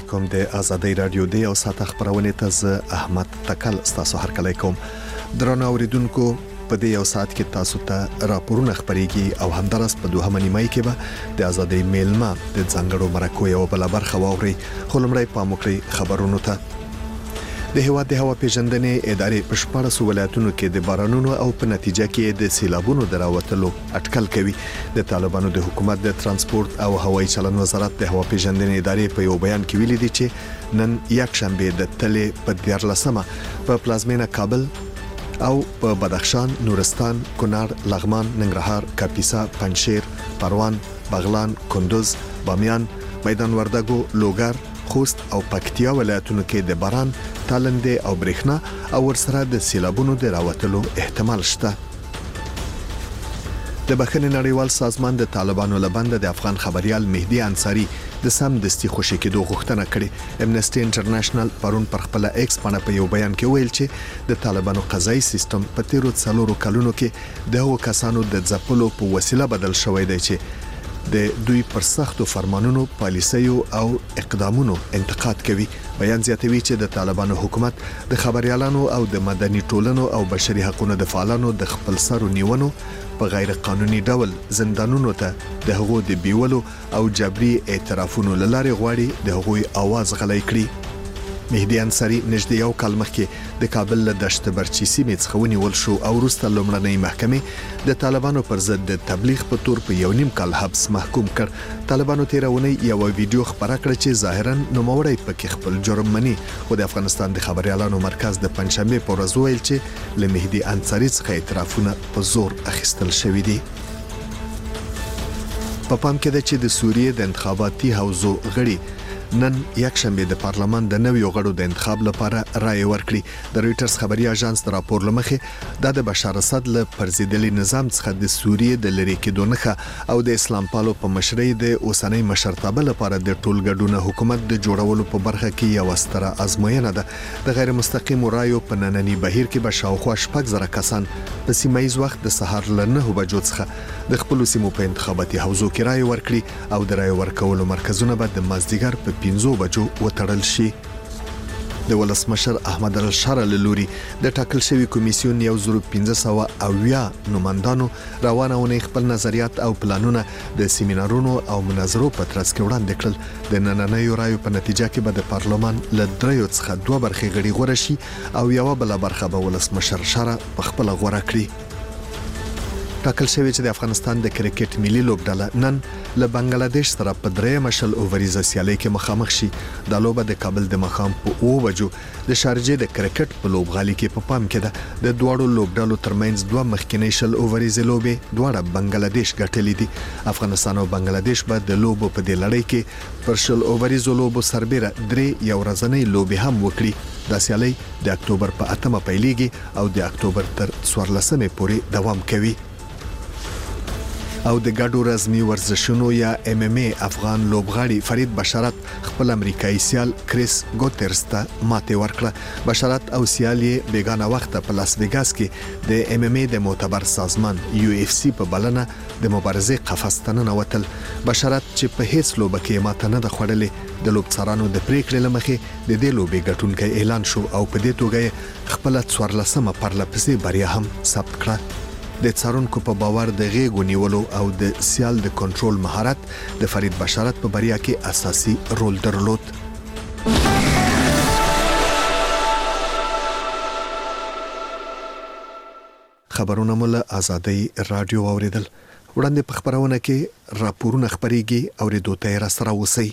علیکم د آزادۍ رادیو د او ساعت خبرونه ته ز احمد تکل تاسو هرکلی کوم درنو اوریدونکو په دې یو ساعت کې تاسو ته راپورونه خبريږي او همدارس په دوه نیمه کې به د آزادۍ میلمه د ځنګړو مرکو یو بل برخه واوري خلمړی پاموکړي خبرونو ته د هوا د هوا پیژندنې ادارې په شپږ ولایتونو کې د بارانونو او په نتیجه کې د سیلابونو دراوتلو اټکل کوي د طالبانو د حکومت د ترانسپورت او هوایي چلن وزارت د هوا پیژندنې ادارې په یو بیان کې ویلي دي چې نن یک شنبه د تلې په 14مه په پلازمینه کابل او په بدخشان، نورستان، کونړ، لغمان، ننګرهار، کاپیسا، پنجشیر، پروان، بغلان، کندوز، بامیان، میدان وردګو، لوګر، خوست او پکتیا ولایتونو کې د باران، تالندې او برېښنا او ورسره د سیلابونو د راوتلو احتمال شته. د بخښنې نړیوال سازمان د طالبانو لبند د افغان خبريال مهدي انصاری د سمدستي خوشی کېدو غوښتنه کړې. امنسټي انټرنیشنل پرون پر خپل ایکس باندې په یو بیان کې ویل چې د طالبانو قضایي سیستم په تیرو 4 کلونو کې د هغو کسانو د ځپلو په وسیله بدل شوی دی چې د دوی پر سختو فرمانونو، پالیسیو او اقدامونو انتقاد کوي. بیان زیاتوي چې د طالبانو حکومت د خبريالانو او د مدني ټولنو او بشري حقوقو د فعالانو د خپل سرو نیونو په غیر قانوني ډول زندانونو ته د هغو د بیولو او جبري اعترافونو لاره غواړي د هغوی आवाज غلي کړي. مهدي انصاری نږدې یو کال مخکې د کابل له دشت برچی سیمې څخه ونیول شو او وروسته لومړنۍ محکمې د طالبانو پر ضد د تبلیغ په تور په یو نیم کال حبس محکوم کړ. طالبانو تیرونی یو ویډیو خبره کړه چې ظاهرا نوموړی پکې خپل جرم مني، خو د افغانستان د خبريالانو مرکز د پنځشنبه په ورځ ویل چې له مهدي انصاری څخه اعترافونه په زور اخیستل شوی دي. په پام کې ده چې د سوریې د انتخاباتي حوزو غړي نن یک شنبه د پارلمان د نویو غړو د انتخاب لپاره رائے ورکړي. د رويټرز خبري اژانس د راپور لمخې د بشار اسد له پرزیدلي نظام څخه د سوریې د لری کېدو نخښه او د اسلام پالو په مشرۍ د اوسنۍ مشرتابه لپاره د ټولګډونه حکومت د جوړولو په برخه کې یو ستره ازموینه ده. د غیر مستقیم رایو په نننی بهیر کې به شاوخوا 6,000 کسان په سیمایي وخت د سهار له 9 بجو څخه د خپل سیمو په انتخاباتي حوزو کې رائے ورکړي او د رائے ورکولو مرکزونه به د مازدیګر په 5 بجو وتړل شي. د ولسمشر احمد الشاره لوري د ټاکل شوی کمیسیون 1500 نوماندانو روانونه خپل نظریات او پلانونه د سیمینارونو او مناظرو په ترڅ کې وړاندې کړل. د نننۍ رایو په نتیجه کې به د پارلمان له 3 څخه 2 برخې غړي غوړه شي او یو بل برخه به ولسمشر شاره په خپل غوړه کړي. ټاکل شوی چې د افغانستان د کرکټ ملي لوبډله نن له بنگلاديش سره په 3 مشل اووریزه سیالي کې مخامخ شي. د لوبه د کابل د مخام په 9 بجو د شارجې د کرکټ په لوبغالي کې په پام کې ده. د دوړو لوبډلو ترمنځ 2 مخکینی شل اووریزه لوبې دوړه بنگلاديش ګټلې دي. افغانستان او بنگلاديش به د لوبو په دې لړۍ کې پر شل اووریزو لوبو سربېره 3 یو ورځنۍ لوبې هم وکړي. د سیالي د اکتوبر په 8مه پیلېږي او د اکتوبر تر 14مې پورې دوام کوي. او د ګډو رزمي ورزشونو یا MMA افغان لوبغاړي فرید بشارت خپل امریکایي سیال کریس ګوترز ته ماته ورکړه. بشارت او سیال یې بیگانه وخت په لاس ویګاس کې د MMA د معتبر سازمان UFC په بلنه د مبارزې قفس ته ننوتل. بشارت چې په هیڅ لوبه کې ماته نه د خوړلې د لوبڅارانو د پریکړې لمخې د دې لوبې ګټونکي اعلان شو او په دې توګه خپل 14مه پرلپسې بریا هم ثبت کړه. د څارونکو په باور د غېږ نیولو او د سیال د کنټرول مهارت د فرید بشارت په بریا کې اساسي رول درلود. خبرونه مول آزادۍ رادیو اوریدل. وړاندې په خبرونه کې راپورونه خبريږي او ریډیو ته را سره وسی.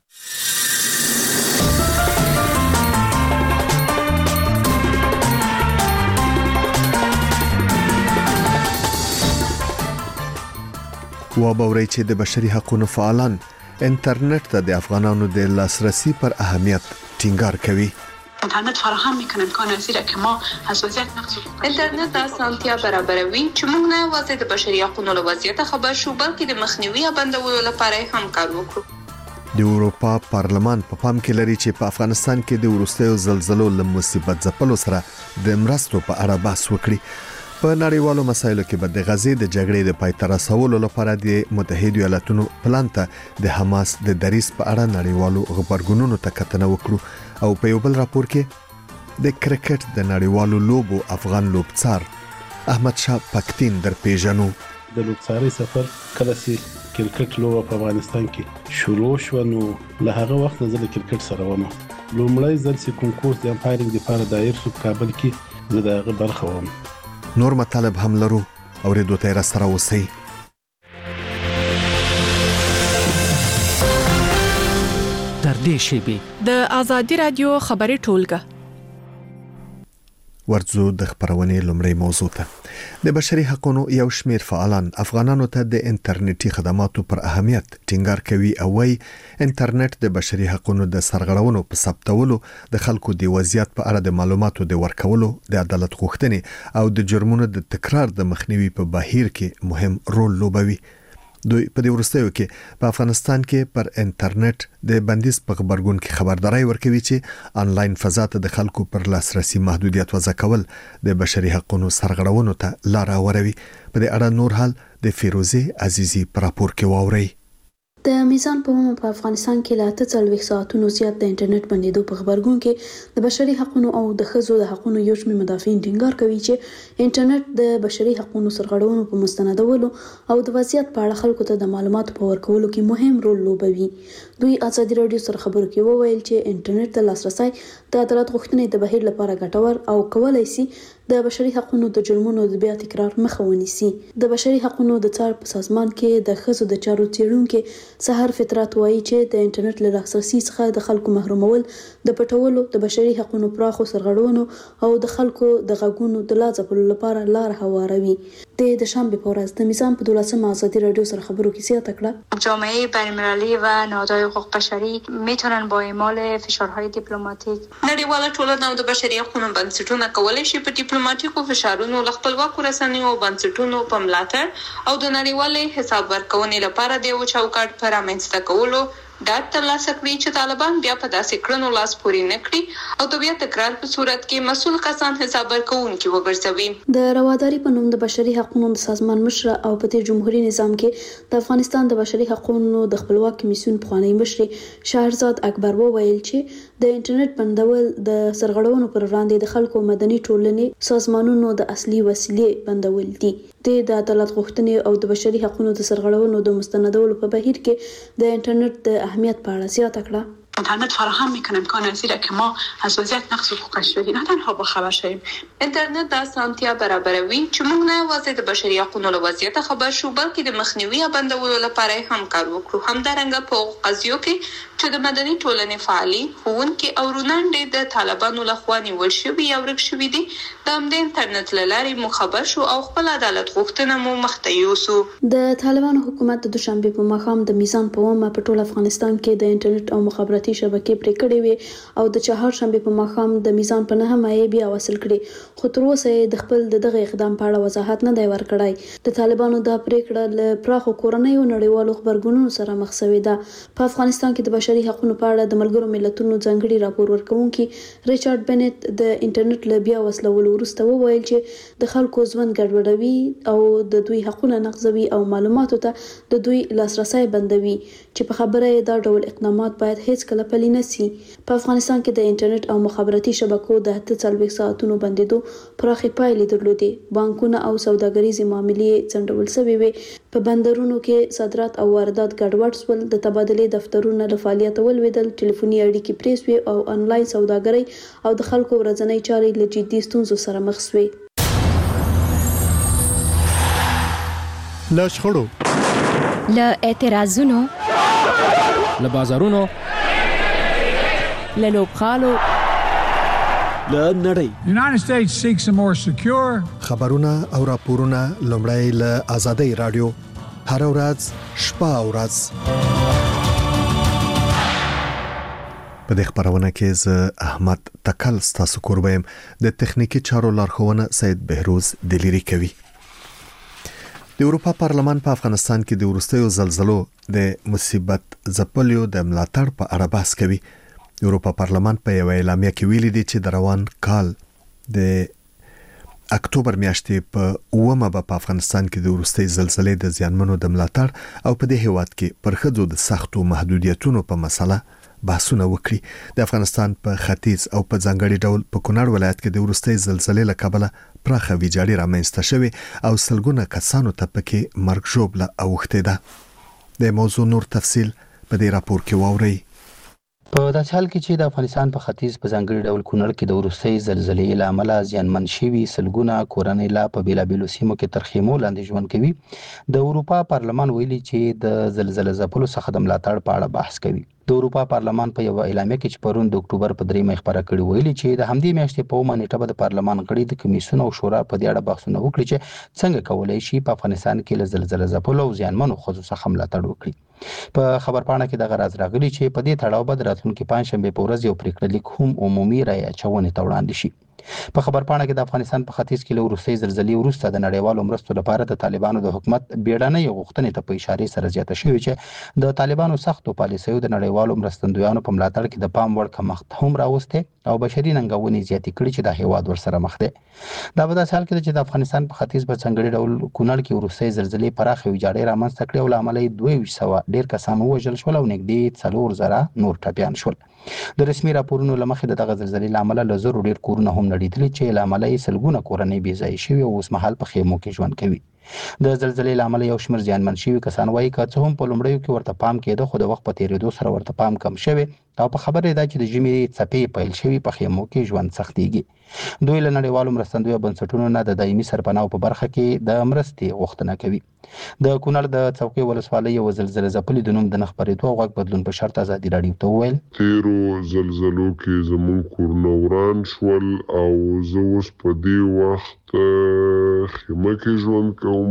وابوري چې د بشري حقوقو فعالان انټرنیټ ته د افغانانو د لاسرسي پر اهمیت ټینګار کوي. اینترنت فراهم میکنه امکان زیرا که ما از وضعیت نقص اینترنت اسانتیا برابروي چې موږ نه یوازې د بشري حقوقو له وضعیت خبر شو بلکې د مخنیوي او بندولو لپاره هم کار وکړو. د اروپا پارلمان په پام کې لري چې په افغانستان کې د وروستیو زلزلو له مصیبت ځپلو سره د مرستو په اړه بحث وکړي. په نړیوالو مسایلو کې به د غزې د جګړې د پای ته رسولو لپاره د متحده ایالاتونو پلان ته د حماس د دریس په اړه نړیوالو خبرګونونو ته کتنه وکړو او په یو بل راپور کې د کرکټ د نړیوالو لوبو افغان لوبڅار احمد شاه پکتین در پیژنو. د لوبڅاري سفر کله چې کرکټ لوبه په افغانستان کې شروع شو نو له هغه وخت زه د کرکټ سره وم. لومړی ځل چې کنکورس د امپایرینګ لپاره دایر شو کابل کې زه دغه برخه وم. نور مطالب هم لرو او ریډیو ته را سره اوسئ. در دې شیبې د آزادي رادیو خبري ټولګه ورځو د خبرونې لومړی موضوع ته. د بشري حقوقو یو شمېر فعالان افغانانو ته د انټرنیټي خدماتو پر اهمیت ټینګار کوي او وايي انټرنیټ د بشري حقوقو د سرغړونو په ثبتولو، د خلکو د وضعیت په اړه د معلوماتو د ورکولو، د عدالت غوښتنې او د جرمونو د تکرار د مخنیوي په بهیر کې مهم رول لوبوي. دوی په دې وروستیو کې په افغانستان کې پر انټرنیټ د بندیز په خبرګون کې خبرداري ورکوي چې انلاین فضا ته د خلکو پر لاسرسي محدودیت وضع کول د بشري حقوقو سرغړونو ته لار هواروي. په دې اړه نور حال د فیروزه عزیزی پر راپور کې واوري. د میزان په عموم په افغانستان کې لا 48 ساعتونو زیات د انټرنیټ بندیدو په خبرګون کې د بشري حقوقو او د ښځو د حقوقو یو شمېر مدافعین ټینګار کوي چې انټرنیټ د بشري حقوقو سرغړونو په مستندولو او د وضعیت په اړه خلکو ته د معلوماتو په ورکولو کې مهم رول لوبوي. دوی آزادي رادیو سره خبرو کې وویل چې انټرنیټ ته لاسرسي د عدالت غوښتنې د بهیر لپاره ګټور او کولای شي د بشري حقوقو د جرمونو د بیا تکرار مخه ونیسي. د بشري حقوقو د څار په سازمان کې د ښځو د چارو څیړونکو سحر فطرت وایي چې د انټرنیټ له لاسرسي څخه د خلکو محرومول د پټولو د بشري حقوقو پراخو سرغړونو او د خلکو د غږونو د لا ځپلو لپاره لار هواروي. د شنبه په ورځ د میزان په 12 آزادی رادیو سره خبرو کې زیاته کړه جامعه بین‌المللی و نهادهای حقوق بشری میتونن با اعمال فشارهای دیپلماتیک نړیواله ټولنه او د بشري حقوقو بنسټونه کولای شي په دیپلوماټیکو فشارونو له خپلواکو رسنیو او بنسټونو په ملاتړ او د نړیوالې حساب ورکونې لپاره د یو چوکاټ پر رامنځته کولو ډاډ ترلاسه کړي چې طالبان بیا په داسې کړنو لاس پورې نه کړي او د بیا تکرار په صورت کې مسؤل کسان حساب ورکوونکي وګرځوي. د رواداري په نوم د بشري حقوقو د سازمان مشر او په جمهوریت نظام کې د افغانستان د بشري حقوقو د خپلواک کمیسیون پخوانی مشر شهرزاد اکبر وویل چې د انټرنیټ بندول د سرغړونو پر وړاندې د خلکو مدني ټولنې سازمانونو د اصلي وسیلې بندول دي. د عدالت غوښتنې او د بشري حقوقو د سرغړونو د مستندولو په بهیر کې د انټرنیټ د اهمیت په اړه زیاته کړه. اینترنت فراهم میکنه امکان زیرا که ما از وضعیت نقض حقوق بشری نه تنها با خبر شویم. اینترنت د اسانتیا برابروي چې موږ نه یوازې د بشري حقوقو له وضعیت خبر شو بلکې د مخنیوي او بندولو لپاره هم کار وکړو. همدارنګه په قضیو کې چې د مدني ټولنې فعالي ښوونکي او رونانډې د طالبانو لخوا نیول شوي یا ورک شوي دي د همدې انټرنیټ له لارې مو خبر شو او خپل عدالت غوښتنه مو مخته یوسو. د طالبانو حکومت د دوشنبه په ماښام د میزان په ومه په ټول افغانستان کې د انټرنیټ او مخابراتي شبکې پرې کړې وي او د چهارشنبه په ماښام د میزان په نهمه بیا وصل کړي، خو تر اوسه د خپل دغه اقدام په اړه وضاحت نه دی ورکړی. د طالبانو د پریکړه له پراخو کورنیو نړیوالو خبرګونونو سره مخ شوې ده. په افغانستان کې د بشري حقوقو په اړه د ملګرو ملتونو ځانګړي راپور ورکونکي ریچارډ بنت د انټرنیټ له بیا وصلولو وروسته وویل چې د خلکو ژوند ګډوډوي او د دوی حقوقونه نقضوي او معلوماتو ته د دوی لاسرسي بندوي چې په خبره دا ډول اقدامات باید هیڅ کله پلي نه سي. په افغانستان کې د انټرنیټ او مخابراتي شبکو د 48 ساعتونو بندیدو پراخې پایلې درلودې. بانکونه او سوداګریزي معاملې څنډول شوې وې. په بندرونو کې صادرات او واردات ګډوډ شول. د تبادلې دفترونه له فعالیت ولوېدل. ټلیفوني اړیکې پرې شوې او انلاین سوداګري او د خلکو ورځنۍ چارې له جدي ستونزو سره مخ شوې. له شخړو، له اعتراضونو، له بازارونو، له لوبغالو، له نړۍ. The United States seeks a more secure. خبرونه او راپورونه لومړی له آزادۍ رادیو هر ورځ شپه او ورځ. په دې خبرونه کې زه احمد تکل ستاسو کوربم. د تخنیکی چارو لارښوونه سید بهروز دلیری کوي. د اروپا پارلمان په افغانستان کې د وروستیو زلزلو د مصیبت ځپلیو د ملاتړ په اړه بحث کوي. د اروپا پارلمان په یو اعلامیه کې ویلي دی چې د روان کال د اکتوبر میاشتې په اومه په افغانستان کې د وروستي زلزلې د زیانمنو د ملاتړ او په دې هیواد کې پر ښځو د سختو محدودیتونو په مسله بحثونه وکړي. د افغانستان په ختیځ او په ځانګړي ډول په کونړ ولایت کې د وروستي زلزلې له کبله پراخه ویجاړي رامنځته شوې او سلګونه کسانو ته پکې مرګ ژوبله اوښتې ده. د موضوع نور تفصیل په دې راپور کې واورئ. په داسې حال کې چې د افغانستان په ختیځ په ځانګړي ډول کونړ کې د وروستي زلزلې له امله زیانمن شوي سلګونه کورنۍ لا په بیلابیلو سیمو کې تر خیمو لاندې ژوند کوي. د اروپا پارلمان ویلي چې د زلزلې ځپلو څخه د ملاتړ په اړه بحث کوي. د اروپا پارلمان په یو اعلامیه کې چې پرون د اکتوبر په 3 خبره کړې ویلي چې د همدې میاشتې په اومه نیټه د پارلمان غړي د کمیسیون او شورا په دې اړه بحثونه وکړي چې څنګه کولای شي په افغانستان کې له زلزلې ځپلو او زیانمنو ښځو څخه ملاتړ وکړي. په خبرپاڼه کې د غراز راغلي چې په دې تړاو به راتلونکي پنځشنبه په ورځ یو پریکړه لیک هم عمومي رایه اچونې ته وړاندې شي. په خبرپاڼه کې د افغانستان په ختیځ کې له وروستي زلزلې وروسته د نړیوالو مرستو لپاره د طالبانو د حکومت بیړنۍ غوښتنې ته په اشاره سره زیاته شوې چې د طالبانو سختو پالیسیو د نړیوالو مرستندویانو په ملاتړ کې د پام وړ کمښت هم راوسته او بشري ننګونې زیاتې کړې چې د هیواد ورسره مخ دی. دا په داسې حال کې چې د افغانستان په ختیځ په ځانګړي ډول کونړ کې وروستي زلزلې پراخه ویجاړي رامنځته کړې او له امله 2200 ډیر کسان وژل شول او نږدې 4000 نور ټپیان شول. د رسمي راپورونو لمخې دغه زلزلې له امله له زرو ډیر کورونه هم نړېدلي چې له امله یې سلګونه کورنۍ بې ځایه شوي او اوس مهال په خیمو کې ژوند کوي. د زلزلې له امله یو شمېر زیانمن شوي کسان وایي که څه هم په لومړیو کې ورته پام کېده خو د وخت په تېرېدو سره ورته پام کم شوی او په خبره ده چې د ژمي څپې پیل شوي په خیمو کې ژوند سختېږي. دوی له نړیوالو مرستندویه بنسټونو نه د دایمي سرپناه په برخه کې د مرستې غوښتنه کوي. د کونړ د څوکۍ ولسوالۍ یو زلزلې ځپلي د نوم د نه خپرېدو او غږ بدلون په شرط ازادي راډیو ته وویل تیرو زلزلو کې زموږ کورونه وران شول او زه اوس په دې وخت خیمه کې ژوند کوم.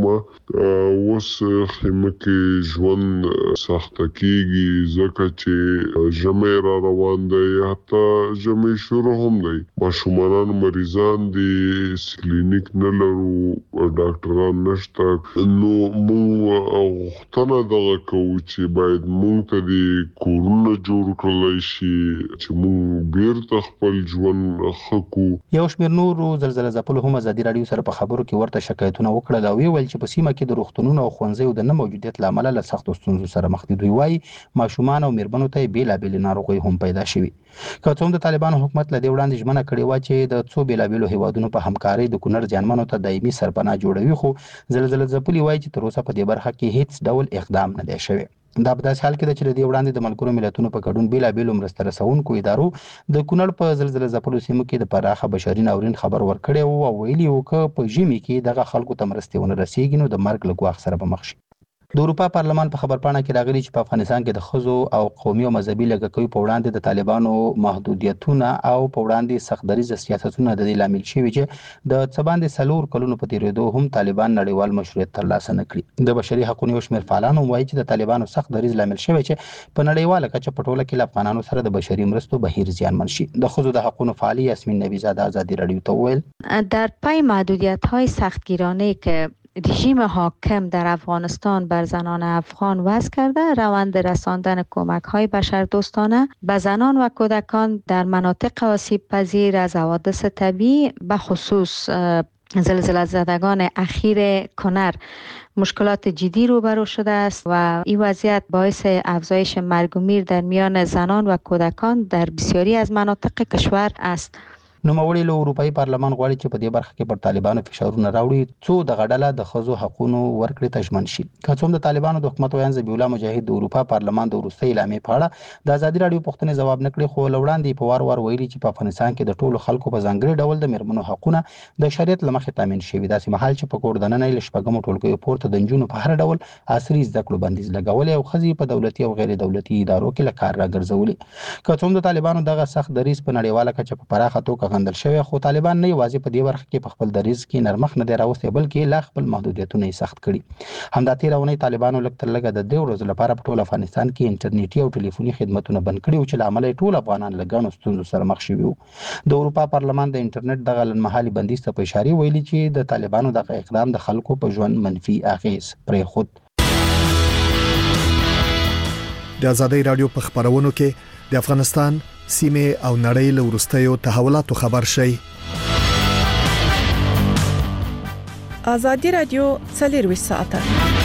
اوس خیمه کې ژوند سخته کېږي ځکه چې ژمی را روان دی، حتی ژمی شروع هم دی. ماشومان مریضان دي، کلینیک نه لرو، ډاکټران نشته. نو موږ غوښتنه دغه کوو چې باید موږ ته د کورونه جوړ کړلی شي چې موږ بیرته خپل ژوند ښه کړو. یو شمېر نورو زلزلې ځپلو هم ازادي راډیو سره په خبرو کې ورته شکایتونه وکړل او ویل چې په سیمه کې د روغتونونو او ښوونځیو د نه موجودیت له امله له سختو ستونزو سره مخ دي. دوی وایي ماشومان او میرمنو ته بېلابېلې ناروغۍ هم پیدا شوي. که څه هم د طالبانو حکومت له دې وړاندې ژمنه کړې وه چې د څو بېلابېلو هیوادونو په همکارۍ د کونړ زیانمنو ته دایمي سرپناه جوړوي، خو زلزلې ځپلي وایي چې تر اوسه په دې برخه کې هیڅ ډول اقدام نه دی شوی. دا په داسې حال کې ده چې د دې وړاندې د ملګرو ملتونو په ګډون بېلابېلو مرسته رسونکو ادارو د کونړ په زلزلې ځپلو سیمو کې د پراخه بشري ناورین خبر ورکړی و او ویلي و که په ژمي کې دغه خلکو ته مرستې ونه رسېږي نو د مرګ له ګواښ سره به مخ شي. د اروپا پارلمان په خبرپاڼه کې راغلي چې په افغانستان کې د ښځو او قومي او مذهبي لږکیو په وړاندې د طالبانو محدودیتونه او په وړاندې سختدریځه سیاستونه د دې لامل شوي چې د څه باندې 4 کلونو په تېرېدو هم طالبان نړیوال مشروعیت ترلاسه نه کړي. د بشري حقونو یو شمېر فعالان هم وایي چې د طالبانو سخت دریځ لامل شوی چې په نړیواله کچه په ټوله کې له افغانانو سره د بشري مرستو بهیر زیانمن شي. د ښځو د حقونو فعالي یاسمین نبیزاده ازادي راډیو ته وویل در پی محدودیت‌های سختگیرانه که رژیم حاکم در افغانستان بر زنان افغان وضع کرده، روند رساندن کمک‌های بشردوستانه به زنان و کودکان در مناطق آسیب پذیر از حوادث طبیعی به خصوص زلزله زدگان اخیر کنر مشکلات جدی روبرو شده است و این وضعیت باعث افزایش مرگ و میر در میان زنان و کودکان در بسیاری از مناطق کشور است. نوموړي له اروپایي پارلمان غواړي چې په دې برخه کې پر طالبانو فشارونه راوړي څو دغه ډله د ښځو حقونو ورکړې ته ژمن شي. که څه هم د طالبانو د حکومت ویاند ذبیح الله مجاهد د اروپا پارلمان د وروستۍ اعلامیې په اړه د ازادي راډیو پوښتنې ځواب نه کړي، خو له وړاندې په وار وار ویلي چې په افغانستان کې د ټولو خلکو په ځانګړي ډول د میرمنو حقونه د شریعت له مخې تامین شوي، داسې مهال چې په کور دننه له شپږمو ټولګیو پورته د نجونو په هر ډول عصري زده کړو بندیز لګولی او ښځې په دولتي او غیر دولتي ادارو کې له کار راګرځولي. که څه هم د طالبانو دغه سخت دریځ په نړیواله کچه په پراخه توګه غندل شوی، خو طالبان نه یوازې په دې برخه کې په خپل دریځ کې نرمښت نه دی راوستی بلکې لا خپل محدودیتونه یې سخت کړي. همدا تېره اونۍ طالبانو لږ تر لږه د 2 ورځو لپاره په ټول افغانستان کې انټرنیټي او ټلیفوني خدمتونه بند کړي چې له امله ټول افغانان له ګڼو ستونزو سره مخ شوي وو. د اروپا پارلمان د انټرنیټ دغه لنډمهالي بندیز ته په اشاره ویلي چې د طالبانو دغه اقدام د خلکو په ژوند منفي اغېز پرېښود. د ازادي راډیو په خبرونو کې د افغانستان سیمه او نړۍ له وروستیو تحولاتو خبر شي. ازادي رادیو 24 ساعته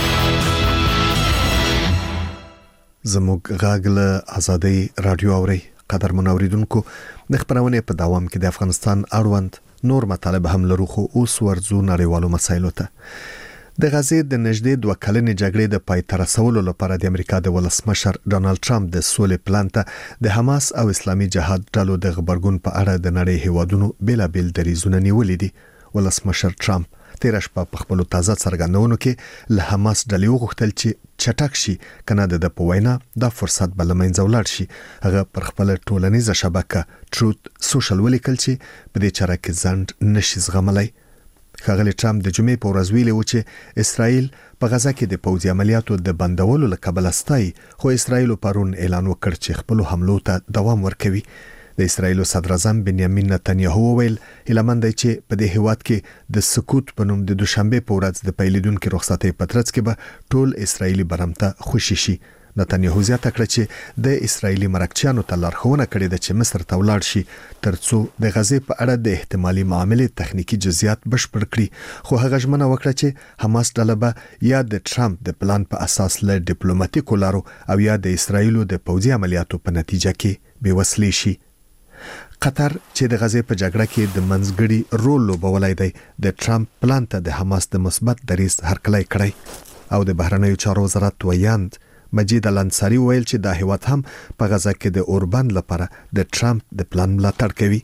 زموږ غاګ له ازادي رادیو اوري قدر منوریدونکو د خبرونه په دوام کې د افغانستان اړوند نور مطالب هم لرو خو اوس ورزو نړیوالو مسایلو ته د غزې د نږدې 2 کلنې جګړې د پای ته رسولو لپاره د امریکا د ولسمشر ډونالد ټرمپ د سولې پلان ته د حماس او اسلامي جهاد ډلو د خبرګون په اړه د نړۍ هیوادونو بیلابل دریزونه نیولې دي. ولسمشر ټرمپ تیر شپه په خپل تازه څرګندونو کې له حماس ډلې وغوښتل چې چټک شي کنه د په وینا د فرصت بل منځ ولاړ شي. هغه پر خپل ټولنیزه شبکه ټروت سوشل ولیکل چې په دې چاره کې ځند نشي زغملای. ښاغلی ټرمپ د جمعې په ورځ ویلي و چې اسرائیل په غزه کې د پوځي عملیاتو د بندولو لکبل استای خو اسرائیل پرون اعلان وکړ چې خپل حملو ته دوام ورکوي. د اسرائیل صدر اعظم بنیامین نتنیاهو ویل هیلمند چې په دې هیواد کې د سکوت په نوم د دوشنبه په ورځ د پیلیدونکو رخصتۍ په ترڅ کې به ټول اسرائیلي برمته خوشی شي. نتنیاهو زیاته کړ چې د اسرائیلي مرکچیانو ته لارښوونه کړې ده چې مصر ته ولاړ شي ترڅو د غزې په اړه د احتمالي معاملې تخنیکی جزئیات بشپړ کړي. خو هغه ژمنه وکړه چې حماس ډله به یا د ټرمپ د پلان په اساس له ډیپلوماټیکو لارو او یا د اسرائیلو د پوځي عملیاتو په نتیجه کې بېوسلې شي. قطر چې د غزې په جګړه کې د منځګړي رول لوبولای دی د ټرمپ پلان ته د حماس د مثبت دریځ هرکلی کړی او د بهرنیو چارو وزارت ویاند مجید الانصاری ویل چې د هیواد هم په غزه کې د اوربند لپاره د ټرمپ د پلان ملاتړ کوي.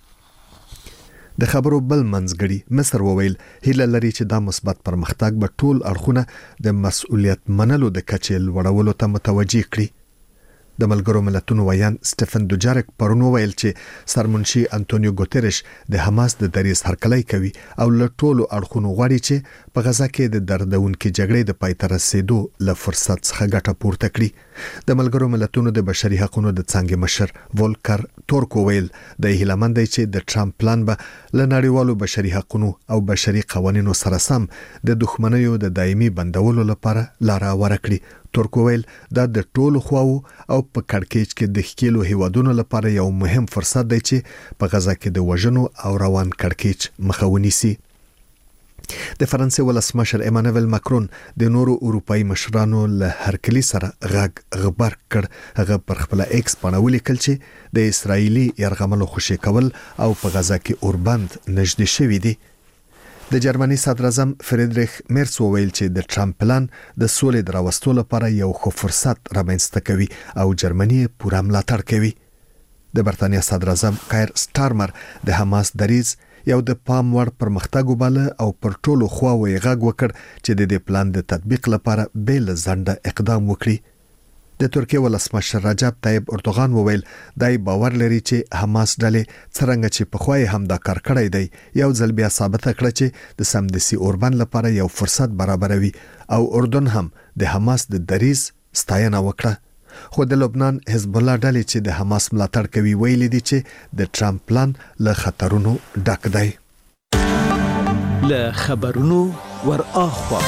د خبرو بل منځګړي مصر وویل هیله لري چې دا مثبت پرمختګ به ټول اړخونه د مسؤلیت منلو د کچې لوړولو ته متوجه کړي. د ملګرو ملتونو ویان سټيفن دوجارک پرون ویل چې سرمنشي انټونیو ګوتریش د حماس د دریځ هرکلی کوي او له ټولو اړخونو غواړي چې په غزه کې د دردونکو جګړې د پای ته رسیدو له فرصت څخه ګټه پورته کړي. د ملګرو ملتونو د بشري حقوقو د څنګه مشر ولکر تورک ویل د هیلمند چې د ټرمپ پلان به له نړیوالو بشري حقوقو او بشري قوانینو سره سم د دښمنیو د دایمي بندولو لپاره لار ورکړي. تورک ویل دا د ټولو خواو او په کړکېچ کې د ښکیلو هیوادونو لپاره یو مهم فرصت دی چې په غزه کې د وژنو او روان کړکېچ مخه ونیسي. د فرانسې ولسمشر ایمانوئل ماکرون د نورو اروپאי مشرانو له هرکلی سره غږ خبر کړ. هغه پر خپل ایکس باندې ولیکل چې د اسرایلی یرغملو خوشی کول او په غزه کې اوربند نږدې شوی دی. د جرمني صدر اعظم فریدریخ مرس وویل چې د ټرمپ پلان د سولې دراوستلو لپاره یو ښه فرصت رامنځته کوي او جرمني پوره ملاتړ کوي. د برتانیا صدر اعظم کایر سټارمر د حماس دریځ یو د پام وړ پرمختګ وباله او پر ټولو خواوې غږ وکړ چې د دې پلان د تطبیق لپاره بیل ځنډه اقدام وکړي. د ترکیه ولسمشر رجب طیب اردوغان وویل دای باور لري چې حماس ډلې څنګه چې په خوای هم دا کار کړی دی یو ځل بیا ثابت کړ چې د سمدسي اوربند لپاره یو فرصت برابروي او اردن هم د حماس د دریځ ستاینه وکړه. خو د لبنان حزب الله ډلې چې د حماس ملاتړ کوي ویلي دي چې د ټرمپ پلان له خطرونو ډک دی. له خبرونو ور اخوا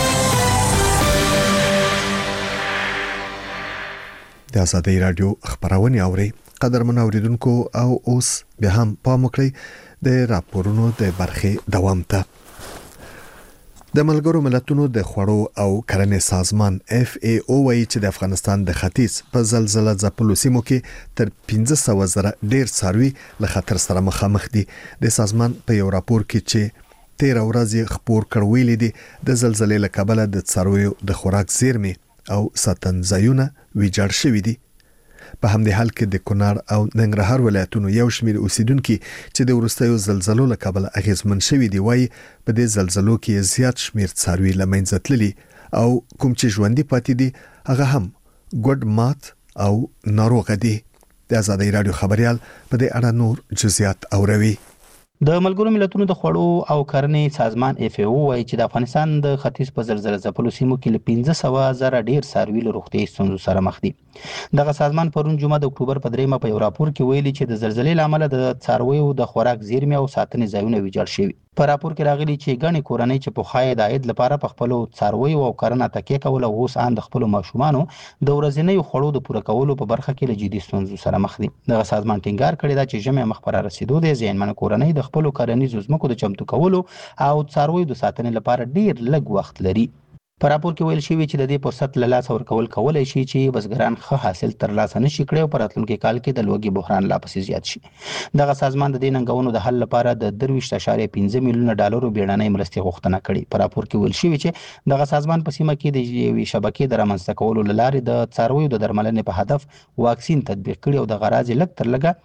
د ازادي رادیو خبرونه اوري قدر منوریدونکو او اوس به هم پام وکړئ د راپورونو د برخې دوام ته. د ملګرو ملتونو د خوړو او کرنې سازمان FAO وايي چې د افغانستان د ختیځ په زلزلہ ځپلو سیمو کې تر 1500 زره ډیر څاروي له خطر سره مخامخ دي. د سازمان په یو راپور کې چې 13 ورځې خبر کړویل دي د زلزلې له کبله د څارویو د خوراک زیرمې او ساتن ځایونه ویجاړ شوي دي. په همدې حال کې د کونړ او ننګرهار ولایتونو یو شمېر اوسیدونکو چې د ورستیو زلزلو له کبله اغیزمن شوي دي وایي په دې زلزلو کې زیات شمېر څاروي له منځه تللي او کوم چې ژوندۍ پاتې دي هغه هم ګډ مات او ناروغ دي. د ازادي رادیو خبريال په دې اړه نور جزئیات اوروي. د ملګرو ملتونو د خوړو او کرنې سازمان FAO وايي چې د افغانستان د ختیځ په زلزلہ ځپلو سیمو کې له 1500 زره ډیر څاروي له روغتي ستونزو سره مخ دي. دغه سازمان پرون جمعه د اکتوبر په 3 په یو راپور کې ویلي چې د زلزلې لامل د څارویو د خوراک زیرمې او ساتنې ځایونه ویجاړ شوي. په راپور کې راغلي چې ګڼې کورنۍ چې پخوا د عاید لپاره په خپلو څارویو او کرنه تکیه کوله اوس ان د خپلو ماشومانو د ورځنیو خوړو د پوره کولو په برخه کې له جدي ستونزو سره مخ دي. دغه سازمان ټینګار کړی دا چې ژمی مخ پر رسیدو د زیانمنو کورنۍ د خپلو کرنیزو ځمکو د چمتو کولو او څارویو د ساتنې لپاره ډیر لږ وخت لري. په راپور کې ویل شوی چې د دې فرصت له لاسه ورکول کولای شي چې بزګران ښه حاصل ترلاسه نشي کړي او په راتلونکي کال کې د لوږې بحران لا پسې زیات شي. دغه سازمان د دې ننګونو د حل لپاره د 23.5 میلیونه ډالرو بیړنۍ مرستې غوښتنه کړې. په راپور کې ویل شوی چې دغه سازمان په سیمه کې د یوې شبکې د رامنځته کولو لپاره د څارویو د درملنې په هدف واکسین تطبیق کړي او د غراض لږ تر لږه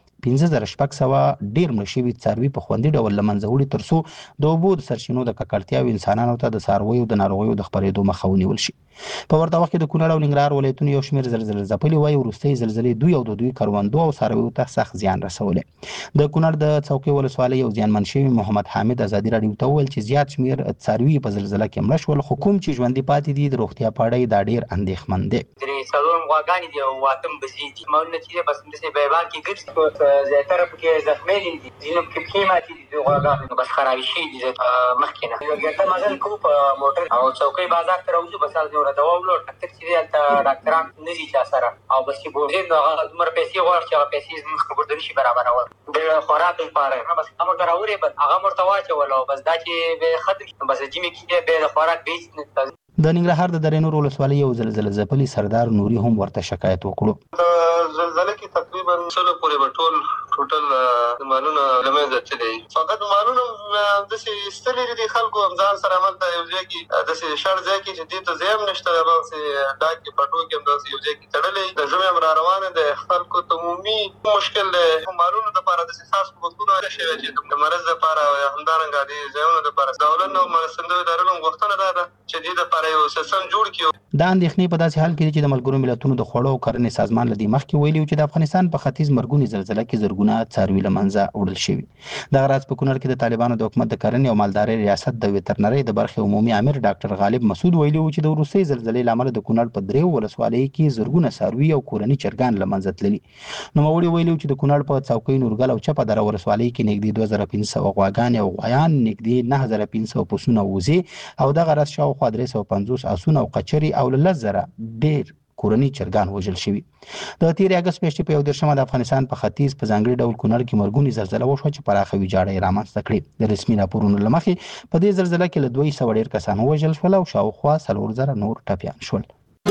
15,600 ډیر مړه شوي څاروي په خوندي ډول له منځه وړي ترڅو د اوبو د سرچینو د ککړتیاوو انسانانو ته د څارویو د ناروغیو د خپرېدو مخه ونیول شي. په ورته وخت کې د کونړ او ننګرهار ولایتونو یو شمېر زلزلې ځپلي وایي وروستۍ زلزلې دوی او د دوی کروندو او څارویو ته سخت زیان رسولی. د کونړ د څوکۍ ولسوالۍ یو زیانمن شوي محمد حامد ازادي راډیو ته وویل چې زیات شمېر څاروي په زلزله کې مړه شول خو کوم چې ژوندي پاتې دي د روغتیا په اړه دا ډېر اندېښمن دي. څلورم غواګانې دي او اتم بزې دي. مالونه چې دي بس همداسې بیابان کې ګرځي زیاتره پکې زخمي دي ځینو پکې پښې ماتې دي د غواګانو بس خرابې شوي دي مخکې نه. یو ګرده مزل کوو په موټر او څوکۍ بازار ته راوځو بس هلته یوه دوا ولوړ ډاکټر چې دی هلته ډاکټران نه دي چا سره او بس چې بوځې نو هغه دومره پیسې غواړي چې هغه پیسې زموږ خبر ته نشي برابرول د خوراک لپاره بس هغه موټر راورېبل هغه موږ ته واچول او بس دا چې به ختم شي بس جمعې کې به د خوراک بیس نه. د ننګرهار د درې نور ولسوالۍ یو زلزله ځپلي سردار نوري هم ورته شکایت وکړو. زلزله کې تقریبا 100 پورې به ټوټل مالونه له منځه تللي. فقط مالونه داسې ایستلي دي خلکو ځان سره هملته یو ځای کې داسې شړ ځای کې چې دې ته ځای هم نشته داسې ډاک کې پټو کې هم داسې یو ځای کې تړلی د ژمي هم را روانه دی. خلکو ته عمومي مشکل دی. مالونو دپاره داسې خاص حکومتونه شوي چې د مرض دپاره او همدارنګه دې ځایونو دپاره دولت او مرستندویو ادارو هم غوښتنه دا ده چې دې دپاره یو سیستم جوړ کړي. دا اندېښنې په داسې حال کې دي چې د ملګرو ملتونو د خوړو او کرنې سازمان له دې مخکې ویلي و چې د افغانستان په ختیځ مرګوني زلزله کې زرګونه څاروي له منځه وړل شوي. دغه راز په کونړ کې د طالبانو د حکومت د کرنې او مالدارۍ ریاست د وترنرۍ د برخې عمومي امیر ډاکټر غالب مسعود ویلي و چې د وروستۍ زلزلې له امله د کونړ په دریو ولسوالیو کې زرګونه څاروي او کورني چرګان له منځه تللي. نوموړي ویلي و چې د کونړ په څوکۍ نورګل او چپه دره ولسوالۍ کې نږدې 2500 غواګانې او غویان نږدې 9500 پسونه او وزې او دغه راز شاوخوا 350 اسونه او قچرې او له 10,000 ډېر کورني چرګان وژل شوي. د تېرې اګست میاشتې په 1 د افغانستان په ختیځ په ځانګړي ډول کونړ کې مرګونې زلزله وشوه چې پراخه ویجاړه یې رامنځته کړې. د رسمي راپورونو له مخې په دې زلزله کې له 200 ډېر کسان ووژل شول او شاوخوا 4,000 نور ټپیان شول.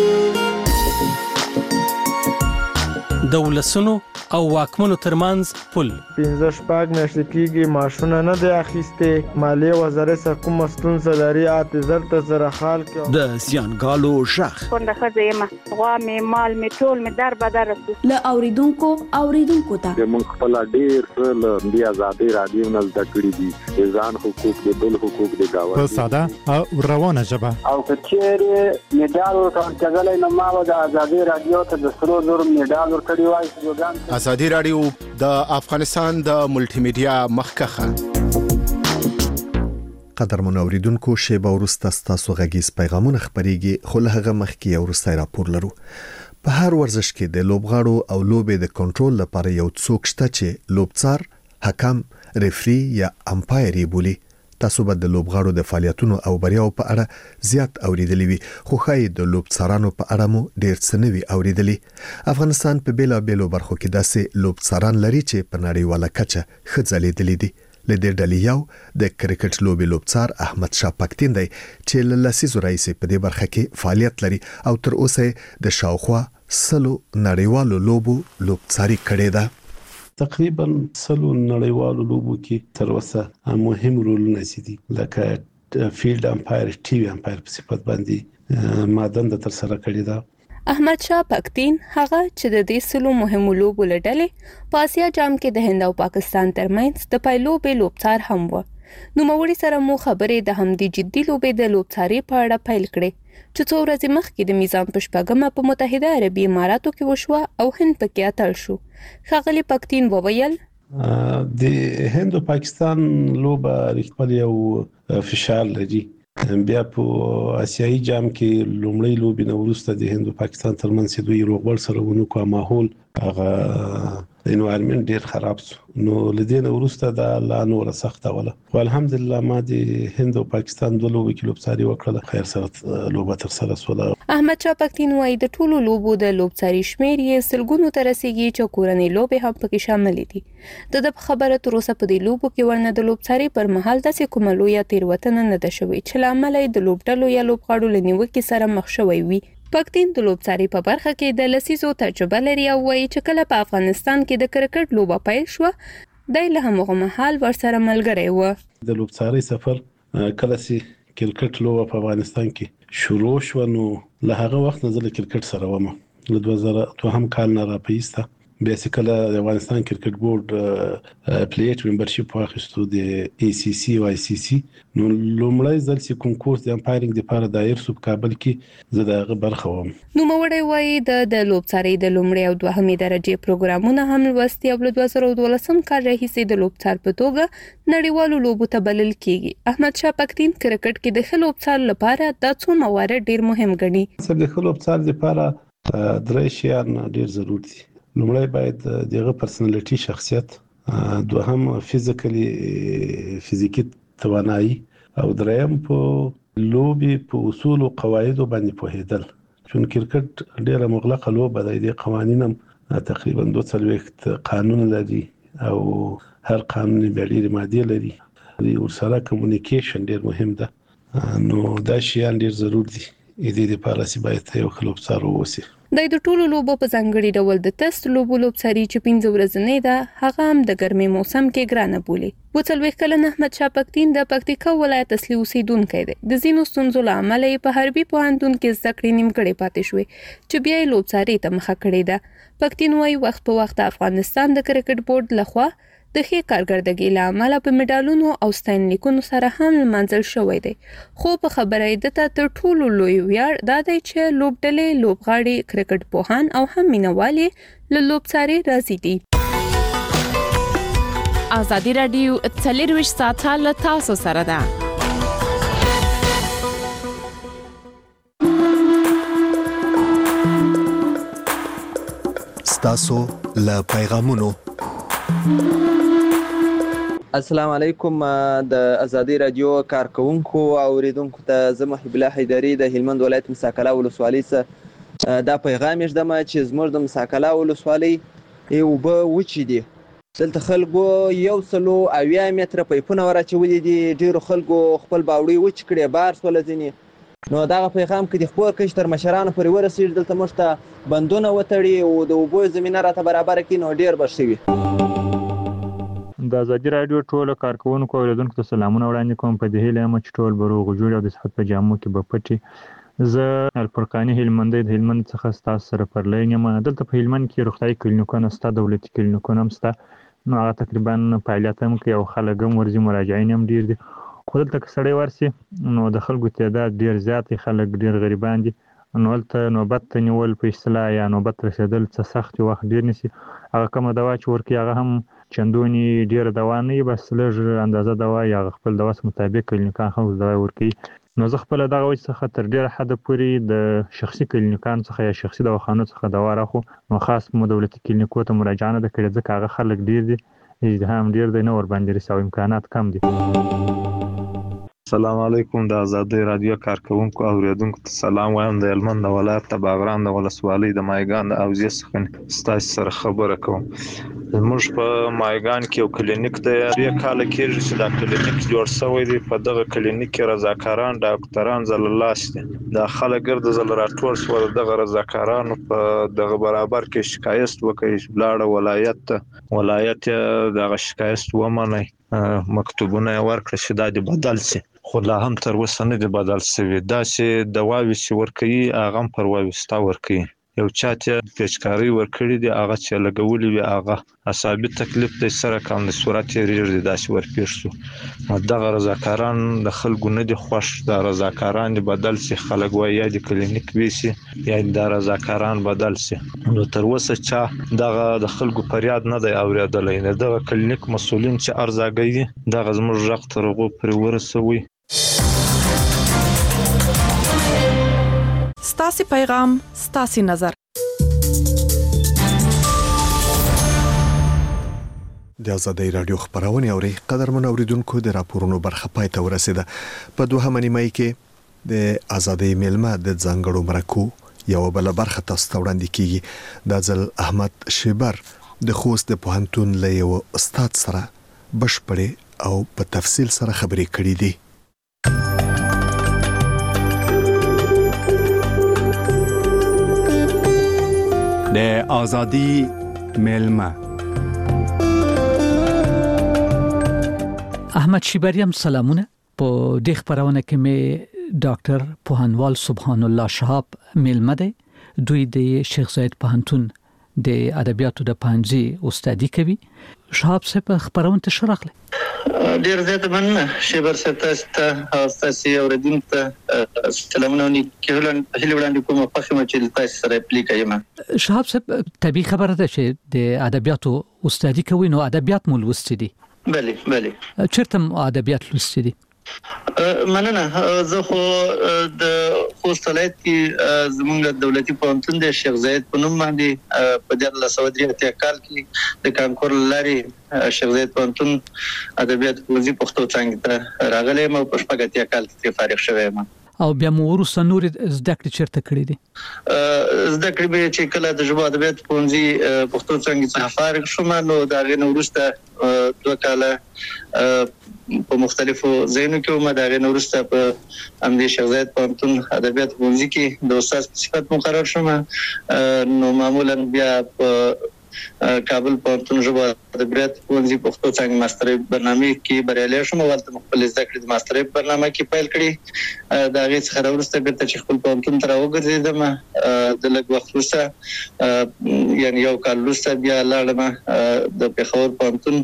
د ولسونو او واکمنو ترمنځ پل 15 میاشتې کېږي معاشونه نه دی اخیستې. مالیې وزارت څخه کومه ستونزه لري اته زر سره حال کې د زیانګالو ژغ کونډه ښځه یم غوا مې مال مې ټول مې در بدر له اوریدونکو ته موږ خپل ډېر له دې ازادي رادیو نه زده کړي دي ځان حقوق د بل حقوق د گاوه په ساده او روانه ژبه او کچېره میډال ورکړل نو ما د ازادي رادیو ته د 300 میډال ورکړی وای. ازادي رادیو د افغانستان د ملټي میډیا مخکخه. قدرمن اوریدونکو شیبه ورسته ستاسو غږیز پیغامونه خبريږي خو له هغه مخکې یو وروستی راپور لرو. په هر ورزش کې د لوبغاړو او لوبې د کنټرول لپاره یو څوک شته چې لوبڅار، حکم، ریفری یا امپایر یې بولي. تاسو به د لوبغاړو د فعالیتونو او بریاو په اړه زیات اوریدلی وي خو خای د لوبڅارانو په اړه مو ډیر څه نه وي اوریدلی. افغانستان په بیلابیلو برخو کې داسې لوبڅاران لري چې په نړیواله کچه ښه ځلیدلي دي. له دې ډلې یو د کرکټ لوبې لوبڅار احمد شاه پکتین دی چې له لسیزو راهیسې په دې برخه کې فعالیت لري او تر اوسه د شاوخوا 100 نړیوالو لوبو لوبڅاري کړې ده. تقریبا 100 نړیوالو لوبو کې تر اوسه مهم رولونه دي لکه فیلډ امپایر، ټي وي امپایر په صفت باندې مادن د تر سره کړی دا. احمد شاه پکتین هغه چې د دې سلو مهمو لوبو لړلې په آسیا جام کې د هند او پاکستان ترمنځ د پایلوبې لوبڅار هم و. نوموړي سره مو خبرې د همدې جدي لوبې د لوبڅاري په اړه پیل کړې چې څو ورځې مخکې د میزان په شپږمه په متحده عربي اماراتو کې وشوه او هند پکې اتل شو. ښاغلي پکتین وویل د هند او پاکستان لوبه خپل یو فشار لري. بیا په آسیایي جام کې لومړی لوبې نه وروسته د هند او پاکستان ترمنځ دوی روغبړ سره ونکو ماحول هغه انوایرنمنت ډیر خراب شو. نو لدین وروسته د لا نور سخت ولا والحمدلله ما د هند او پاکستان د لوبو کې لوبساري وکړه، خیر سره لوبه تر سره سوله. احمد شاه پښتين وايي د ټولو لوبو د لوبساري شمیر یې سلګونو ته رسیدي چې کورنۍ لوبې هم پکې شامل دي. د خبره تر اوسه په دې لوبو کې ورنه د لوبساري پر مهال د کومه لویه تیروتنه نه ده شوې چې لامل یې د لوبډلو یا لوبغاړو لنیوکې سره مخ شوی وي. پښتين د لوبساري په برخه کې د لسیزو تجربه لري او وايي چې کله په افغانستان کې د کرکټ لوبه پیل شو د له همغه مهال ورسره ملګری و. د لوبساري سفر کله چې کرکټ لوبه په افغانستان کې شروع شو نو له هغه وخت نه زه کرکټ سره وم. له 2002 کال نه راپېسته بیا چې کله د افغانستان کرکټ بورډ پلیټ ممبرشپ واخیستو د ای سی سی او آی سی سی نو لومړی ځل چې کنکورس د امپایرینګ لپاره دایر سو کابل کې زه دغه برخه وم. نو موړی وایي د لوبساري د لومړی او دوهمې درجه پروګرامونه هم لوستي او له 2012 کال راهیسې د لوبسار په توګه نړیوالو لوبو ته بلل کیږي. احمد شاه پښتين کرکټ کې د لوبسار لپاره د څو موارد ډیر مهم ګڼي. د لوبسار لپاره درې شیان ډیر ضروري دي. لومړی باید دغه پرسنالټي شخصیت، دوهم فزیکی توانایي او دریم په لوبي په اصول او قواعد باندې پوهیدل. چون کرکټ ډیره مغلقه لوبه ده، د قوانینم تقریبا 200 قانون لري او هر قانون ډیره ماده لري. ورسره کمیونیکیشن ډیر مهم ده. نو دا شیان ډیر ضروري دي. دې لپاره چې باید یو لوبسار ووسی. د ټولو لوبو په ځانګړي ډول د تست لوبو لوبساري چې 15 ورځې ده هغه هم د ګرمي موسم کې ګرانه بولی. وڅلوي کلن احمد شاه پښتين د پکتیکا ولایت اصلي اوسیدونکی دی. د زینو ستونزو له امله په حربي پوهنتون کې زده کړې نیمګړې پاتې شوې چې بیا یې لوبساري ته مخه کړې ده. پښتين وايي وخت په وخت افغانستان د کرکټ بورډ لخوا د ښې کارګردګۍ له امله په میډالونو او ستاینلیکونو سره هم منځل شوی دی. خو په خبره د تر ټولو لوی ویاړ دا دی چې لوبډلې، لوبغاړي، کرکټ پوهان او هم مینوالي له لوبساري راضي دي. ازادي رادیو 24 ساعته له تاسو سره ده. ستاسو له پیغامونو. السلام علیکم. د ازادي رادیو کارکونکو او اوریدونکو ته زه محب الله حیدری د هلمند ولایت مساکلا ولسوالۍ څخه دا پیغام ږدم چې زموږ د مساکلا ولسوالۍ اوبه وچې دي. دلته خلکو 180 متره پایپونه ورچولي دي. ډیرو خلکو خپل باوړي وچ کړي، بار سول ځینې. نو دا پیغام کې د خبر کښ تر مشرانو پورې ورسېږي. دلته موږ ته بندونه وتړي او د اوبو زمينه راته برابر کړي، نو ډیر بشوي. د ازادي رادیو ټول کارکونکو او اوریدونکو ته سلامونه وړاندې کوم. په دې هیله یم چې ټول به روغ جوړ او د صحت په جامو کې به پټي. زه الفرقاني هلمندی د هلمند څخه ستاسو سره پر لاین یم. دلته په هلمند کې روغتیايي کلینیکونه شته، دولتي کلینیکونه هم شته. نو هغه تقریبا فعالیت هم کوي او خلک هم ورځي، مراجعین هم ډیر دي. خو دلته که سړی ورسي نو د خلکو تعداد ډیر زیات دی، خلک ډیر غریبان دي. نو هلته نوبت ته نیول په اصطلاح یا نوبت رسېدل څه سخت وخت ډیر نیسي. هغه کومه دوا چې ورکوي هغه هم چندونی ډیره دوا نه وي، بس لږ اندازه دوا یا خپل دوا مطابق کلینیکان خلکو دوا ورکوي. نو زه خپل دغه وجه څخه تر ډیره حد پورې د شخصي کلینیکان څخه یا شخصي دواخانو څخه دوا راخو. نو خاص مو دولتي کلینیکو ته مراجعه نه ده کړې ځکه هغه خلک ډیر دي، ازدحام ډیر دی، نه ورباندې رسي او امکانات کم دي. السلام علیکم. د ازادي رادیو کارکونکو او اوریدونکو ته سلام وایم. د هلمند ولایت د باغران د ولسوالۍ د مایګان د اوزې څخه ستاسو سره خبره کوم. زموږ په مایګان کې یو کلینیک دی. 2 کال کېږي چې دا کلینیک جوړ شوی دی. په دغه کلینیک کې رضاکاران، ډاکټران زللاس دي. دا خلک ګرد زل راټول شو. دغه رضاکارانو په دغه برابر کې شکایت وکړي، بلاړه ولایت دغه شکایت ومني، مکتوبونه ورکړي چې دا د بدل شي. خو لا هم تر اوسه نه دی بدل شوی. دا چې دواوې چې ورکوي هغه هم پر وایستا ورکوي. یو چا ته پیچکاری ورکړي دی، هغه چې لګولي وي هغه اصابي تکلیف د سره کم د صورت یې ریږدي داسې ورپېښ شو. دغه رضاکاران د خلکو نه دي خوښ. دا رضاکاران دي بدل شي. خلک وایي یا د کلینیک ویسي یا د رضاکاران بدل شي. نو تر اوسه چا دغه د خلکو فریاد نه دی اورېدلی. دغه کلینیک مسؤلین چې ارزاګي دغه زموږ غږ تر هغو پورې ورسوي. ستاسو پیغام، ستاسو نظر. د آزادۍ رادیو خبرونه اوري قدرمن اوریدونکو د راپورونو برخه پای ته ورسیده. په دوهمه نیمه کې د آزادۍ میلمه د ځانګړو مرکو یو بل برخه تاسو ته وړاندې کیږي. د ځل احمد شیبر د خوست د پوهنتون له یو استاد سره بشپړې او په تفصیل سره خبرې کړې دي. د آزادۍ میلمه احمد شیبریم سلامونه. په دې خبرونه کې مې ډاکټر پوهنوال سبحان الله شهاب میلمه دی. دوی د شیخ زاید پوهنتون د ادبیاتو د پانځي استادي کوي. شهاب صاحب خبرونه ته شرحله. ډیر زیات مننه شیبر صاحب ته تاسو اوریدونکو سلامونه نیکهلن هلوړاندې کوم په خمه چې تاسو سره پلیکایم. شهاب صاحب طبيعي خبره ده چې د ادبیاتو استادي کوي، نو ادبیات مول وستدي. بله چیرته ادبیات لوستي دي؟ مننه. زه خو د خوست ولایت کې زموږ دولتي پوهنتون د شیخ زاید په نوم باندې په 1983 کال کې د کانکور لارې شیخ زاید پوهنتون ادبیات پوزي پښتو څنګه ته راغلی مو په 18 کال کې فارغ شوم. او بیا مو ورسره نور زده کړې چیرته کړې دي؟ زده کړې به چې کله د ژبه ادبیات پوهنځي پښتو څنګه څخه فارغ شوم، نو دا غي وروسته 2 کاله په مختلفو ځایونو کې ما دا غي وروسته په امدی شیخ زاید پوهنتون ادبیات پوهنځي کې د استاد په صفت مقرر شوم. نو معمولا بیا په کابل پوهنتون ژبه ادبیات پوهنځي پښتو څنګه ماسترۍ برنامه کې بریالي شوم. ولته مختلف زده کړې د ماسترۍ برنامه کې پیل کړې. دا غي څخه وروسته بیرته چې خپل پوهنتون ته راوګرځیدم. د لږ وخت وروسته یعنی یو کال وروسته بیا لاړم د پیښور پوهنتون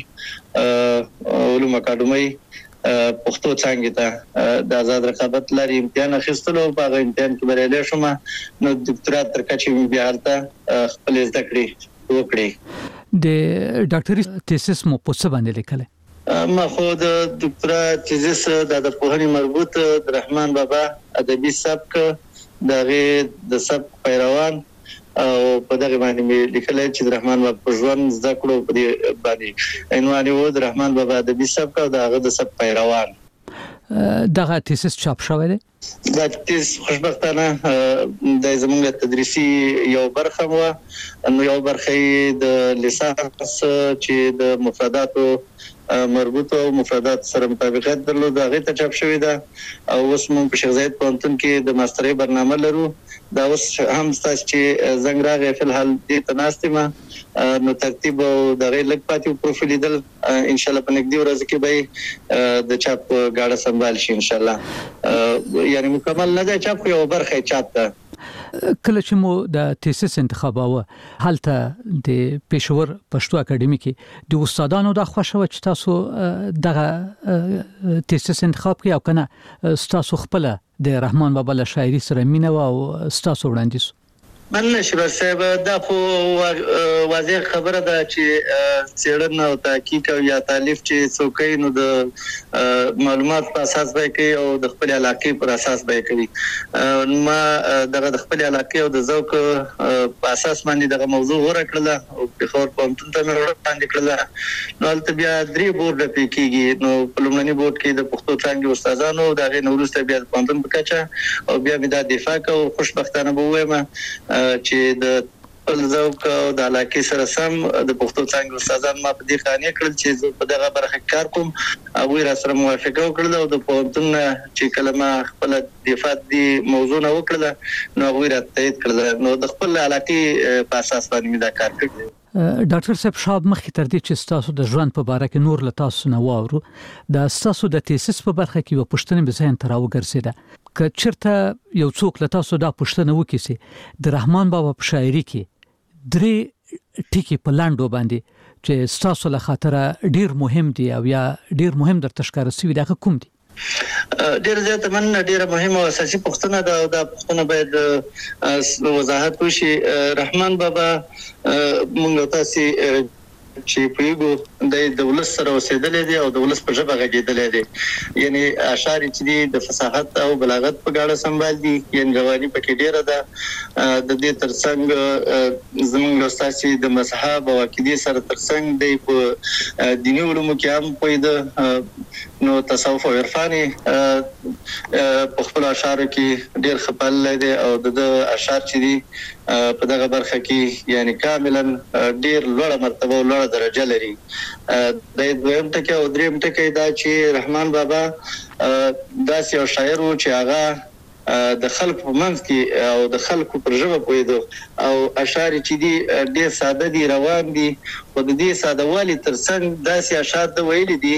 علوم اکاډمۍ پښتو څنګه ته د آزاد رقابت لري امتحان اخیستلو. په هغه امتحان کې بریالي شوم. نو ډاکټرات تر کچې بیا هلته خپل زده کړې وکړې. د ډاکټري تیسس مو په څه باندې لیکله؟ ما خو د ډاکټرا تیسس د پوهنې مربوط د رحمان بابا ادبي سبک د سبک پیروان او په دغه باندې مې لیکل چې د رحمان بابا په ژوند زده کړو په دې باندې عنوان و د رحمان بابا ادبي سبک او دغه د سبک پیروان. دغه تیسس چاپ شوی دی؟ دا تیس خوشبختانه د زموږ تدریسي یو برخه و. نو یو برخه د لیسانس چې د مفرداتو مربوط او مفردات سره مطابقت درلود هغه ته چاپ شوی ده. او اوس موږ په شیخ زاید پوهنتون کې د ماسترۍ برنامه لرو. دا اوس هم تاسو چې زنګ راغی په حال دې تناستمه نو ترتیب او دغه لګ پاتې پروفایل لیدل ان شاء الله په نږدې ورځ کې به د چاپ غاړه سنبال شي ان شاء الله. یعنی مکمل نه ده چاپ یو برخه چاپ ده. کله چې مو د تیسس انتخاباوه هلته د پېښور پښتو اکیډمي کې د استادانو د خوښه چې تاسو دغه تیسس انتخاب کې او کنه تاسو خپل د رحمان بابا له شاعري سره مینه او تاسو وړاندیز؟ مننه شیبر صاحب. دا خو واضح خبره ده چې څېړنه او تحقیق او یا تالیف چې څوکۍ نو د معلومات په اساس به کوي او د خپل علاقې پر اساس به کوي. ما دغه د خپل علاقې او د ذوق په اساس باندې دغه موضوع غوړه کړله او په خور پوهنتون ته مې وړاندې کړله. نو هلته بیا 3 بورډ کېږي. نو په لومړني بورډ کې د پښتو څانګې استادانو دغه نو وروسته بیا د پوهنتون په کچه او بیا مې دا دفاع کوو. خوشبختانه به وایم چې د خپل ذوق او د علاقې سره سم د پښتو څانګې استادان ما په دې قانع کړل چې په دغه برخه کار کوم. هغوی را سره موافقه وکړله او د پوهنتون چې کله ما خپل دفاع دی موضوع نه وکړله نو هغوی را تایید کړله. نو د خپل علاقې په اساس باندې مې دا کار کړی. ډاکټر صاحب شاب مخکې تر دې چې تاسو د ژوند په باره کې نور له تاسو نه واورو د تاسو د تیسس په برخه کې یو پوښتنه به ذهن ته راوګرځېده که چیرته یو څوک له تاسو دا پوښتنه وکړي چې د رحمان بابا په شاعري کې 3 ټکي په لاندو باندې چې تاسو له خاطره ډیر مهم دي او یا ډیر مهم درته ښکاره شوي دغه کوم دي؟ ډیر زیات مننه. ډیره مهمه او اساسي پوښتنه ده. دا پوښتنه باید وضاحت وشي. رحمان بابا موږ تاسو چې پیګو د دولت سره وسیدلې دي او دولت په ژبه غږیدلې دي یعنی اشعار چې دي د فصاحت او بلاغت په اړه سمبال دي یعنی رواني پکې ډیره ده د دې ترڅنګ زموږ استاد د مذهب او عقیده سره ترڅنګ دی په دیني علومو کې هم پوهیده نو تصوف او عرفاني په خپل اشعار کې ډیر خپل لري او د اشعار چې دي په دغه برخه کې یعنی کاملا ډیر لوړه مرتبه او لوړه درجه لري د دویم ټکی او دریم ټکی دا چې رحمان بابا داسې یو شاعر و چې هغه د خلکو په منځ کې او د خلکو پر ژبه پوهیدو او اشعار چې دي ډیر ساده دي روان دي او د دې ساده والي ترڅنګ داسې اشعار د ویلي دي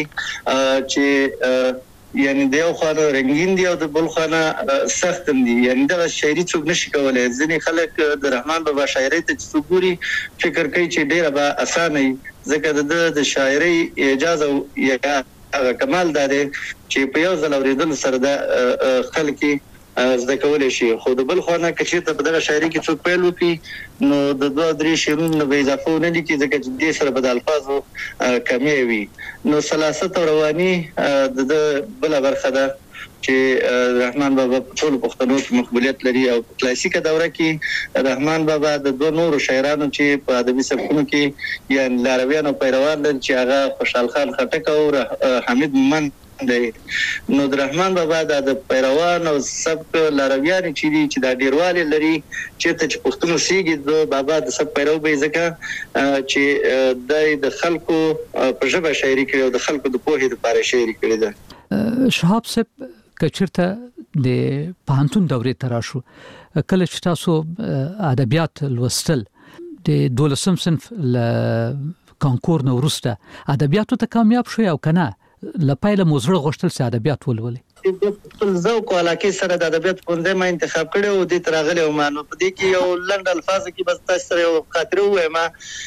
چې یعنی د یو خانه رنگین دی او د بل خانه سخت دی یعنی دا شاعري څوک نشي کولای ځینې خلک د رحمان بابا شاعري ته څوګوري فکر کوي چې ډیره به اسانه ځکه د شاعري اجازه یا کمال ده چې په یو ځل اوریدل سره د خلک زده کولای شي خو د بل خانه کې چې په دغه شاعري کې څوک پیل وکړي نو د دوه درې شعرونو به اضافه نه لیکي ځکه چې د سره بدل الفاظو کمی وي نو سلاست او رواني د بل برخه ده چې رحمان بابا په ټول پښتنو کې مقبولیت لري او کلاسیکه دوره کې رحمان بابا د دوه نورو شاعرانو چې په ادبي سبکونو کې یا لارویانو پیروان دي چې هغه خوشحال خان خټک او حمید مومند دی نو د رحمان بابا د پیروان او سبک لارویان چې د ډیرواله لري چې پښتون سیږي د بابا د سب پیرو به ځکه چې د خلکو په ژبه شاعري کوي او د خلکو د پوهې لپاره شاعري کوي ده شهاب صاحب کچرته د پانتون دورې تراشو کله چې تاسو ادبیات لوستل د 12 صنف ل کانکور نو ورسته ادبیاتو ته کامیاب شو او کنه لپاره موزړه غوښتل سي ادبیات ولولي خپل ذوق او علاقه سره د ادبیات پوندې ما انتخاب کړو او د ترغله او مانو په دې کې یو لند الفاظ کې بس تاسو سره یو خاطر وایم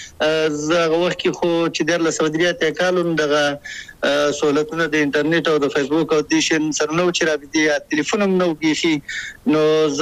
زه وخت کې خو چې د لسودریات کالون دغه سہولتونه د انټرنیټ او د فیسبوک او د شین سره نو چې رابطه ټلیفون نو کیږي نو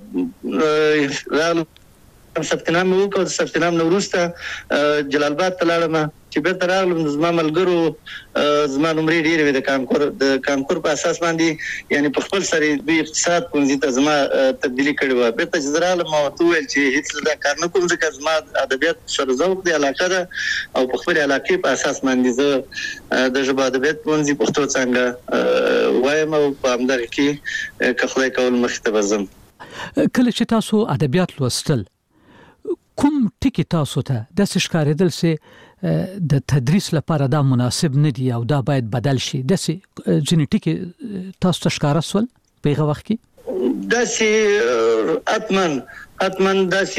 زه سپتنام وکړ سپتنام نوروسته جلال آباد ته لاړم چې بیرته راغلم زما ملګرو زما نمرې ډېرې د کانکور په اساس باندې یعنی په خپل سره د اقتصاد پونځي ته زما تبدیلی کړې و بیرته چې زرالم او ویل چې هیڅ دا کار نه کوم ځکه زما ادبیات سره ذوق دی علاقه ده او په خپل علاقې په اساس باندې زه د ژبه ادبیات پونځي پښتو څنګه وایم او په همدغه کې که خدای کول مخ ته وزم کله چې تاسو ادبیات لوستل کوم ټکی تاسو ته د ښکارېدل سي د تدریس لپاره دا مناسب نه دی او دا باید بدل شي د ځینې ټکی تاسو ته ښکارا سول په هغه وخت کې داسې اتمن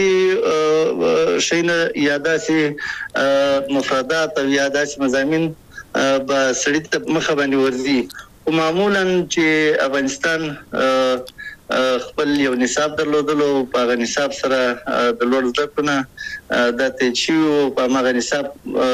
داسې شینه یا داسې مفردات او یا داسې مضامین به سړی ته مخه باندې ورځي او معمولا چې افغانستان خپل یو نصاب درلودلو په نصاب سره د لوړ زده کړو د تچیو په مغه نصاب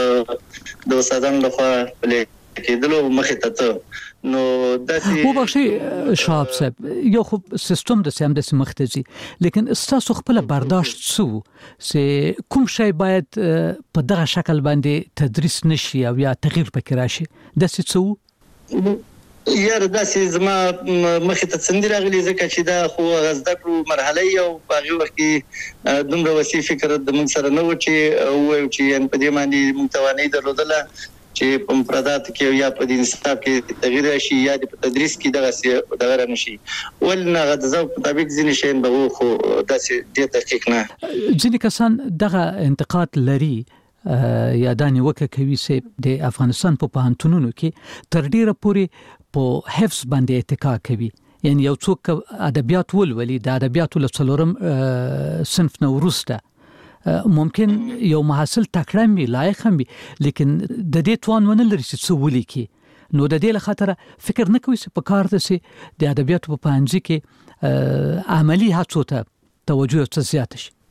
د استادانو لخوا کېدلو مخه ته نو داسې او بخشي شاب صاحب یو خو سیستم د سم د مختزي لیکن تاسو خپل برداشت سو سه کوم شی باید په دغه شکل باندې تدریس نشي او یا تغییر پکې راشي د څه یاره داسې زما مخې ته څنګه راغلی ځکه چې دا خو غزده کړو مرحله یو په هغه وخت کې دومره وسیع فکر د موږ سره نه و چې ان په دې باندې موږ توانایي درلودله چې په مفردات کې یا په دې نصاب کې تغییر راشي یا د تدریس کې دغه نشي ولنه غزه مطابق ځینې شی به خو داسې د تحقیق نه ځینې کسان دغه انتقاد لري یا دانی وکه کوي سي د افغانستان په پوهنتونونو کې تر ډیره پوري په حفظ باندې اتکا کوي یعنی یو څوک ادبیات ولولي د ادبیاتو لڅلورم صنف نو ورسته ممکن یو محصل تکړه وي لایق هم وي لیکن د دې توان ونه لري چې څه ولیکي نو د دې لخاطر فکر نه کوي چې په کار د سي د ادبیاتو په پنځه کې عملی هڅو ته توجه څه زیات شي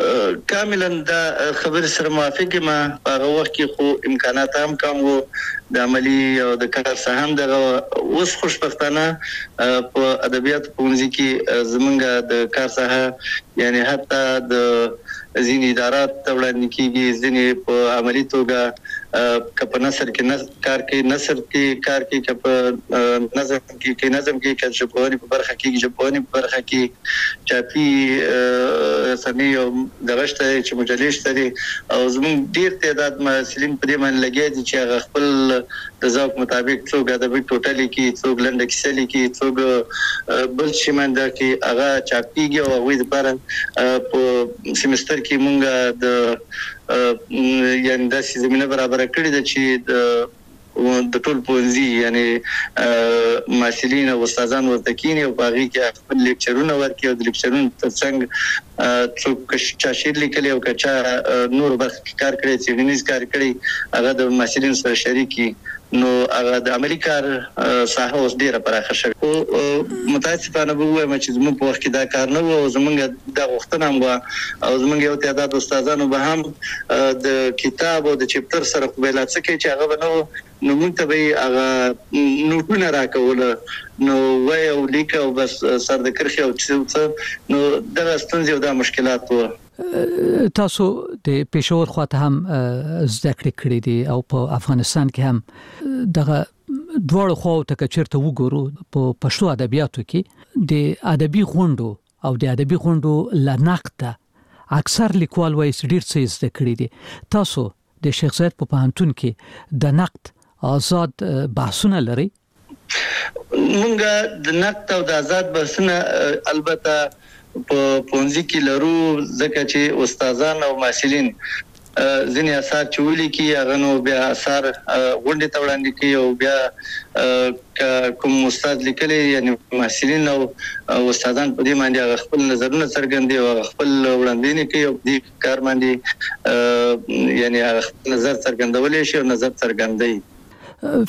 کاملا دا خبر سره موافق ما هغه وخت کې خو امکانات هم کم وو د عملی او د کار سهم دغه اوس خوشبختانه په ادبیات پونځي کې زمونږ د کار ساحه یعنی حتی د ځینې ادارات وړاندې کیږي ځینې په عملی توګه کپ نثر کې کار کې کپ نظم کې کله ژبپوهنې په برخه کې چاپی سمي او دغشته چې مجلې شته او زموږ ډیر تعداد محصلین په دې باندې لګیا دي چې هغه خپل د ذوق مطابق څوک ادبي ټوټالي کې څوک لنډه کیسه لیکي څوک بل شي منده کې هغه چاپیږي او هغه لپاره په سیمستر کې مونږ د یعنی د زمينه برابر کړی د چې د ټول پونځي یعنی محصلین او استادان ورته کینی او باغی کې خپل لیکچرونه ورکړي او د لیکچرونو ترڅنګ څوک چې شعر لیکلی او کچا نور برخه کار کړی څېړنیز کار کړی هغه د محصلین سره شریکي نو هغه د عملی کار ساحه اوس ډیره پراخه شوه او متاسفانه به وایم چې زموږ په وخت کې دا کار نه و او زموږ د غوښتنه هم او زموږ یو تعداد استادانو به هم د کتاب او د چپټر سره قبیلات څخه چې هغه نو موږ ته به هغه نوټونه راکول نو وای او لیک او بس سر د کرخي او څه نو دا ستونزې او دا مشکلات وو تاسو د پېښور خواته هم زده کړې دي او په افغانستان کې هم دغه دواړو خواو ته چیرته وګورو په پښتو ادبیاتو کې د ادبي غونډو او د ادبي غونډو لنقطه اکثر لیکوال وایي ډیر څه زده کړې دي تاسو د شیخ زاید په پوهنتون کې د نقد آزاد بحثونه لري مونږ د نقد او د آزاد بحثونه البته په پونځي کې لرو ځکه چې استادان او محصلین ځینې اثار چولي کې هغه نو بیا اثار غونډې ته وړاندې کوي او بیا کوم استاد لیکلي یعنی محصلین او استادان په دې باندې خپل نظرونه څرګندوي او خپل وړاندې کوي او دې کار باندې یعنی خپل نظر څرګندول شي او نظر څرګندوي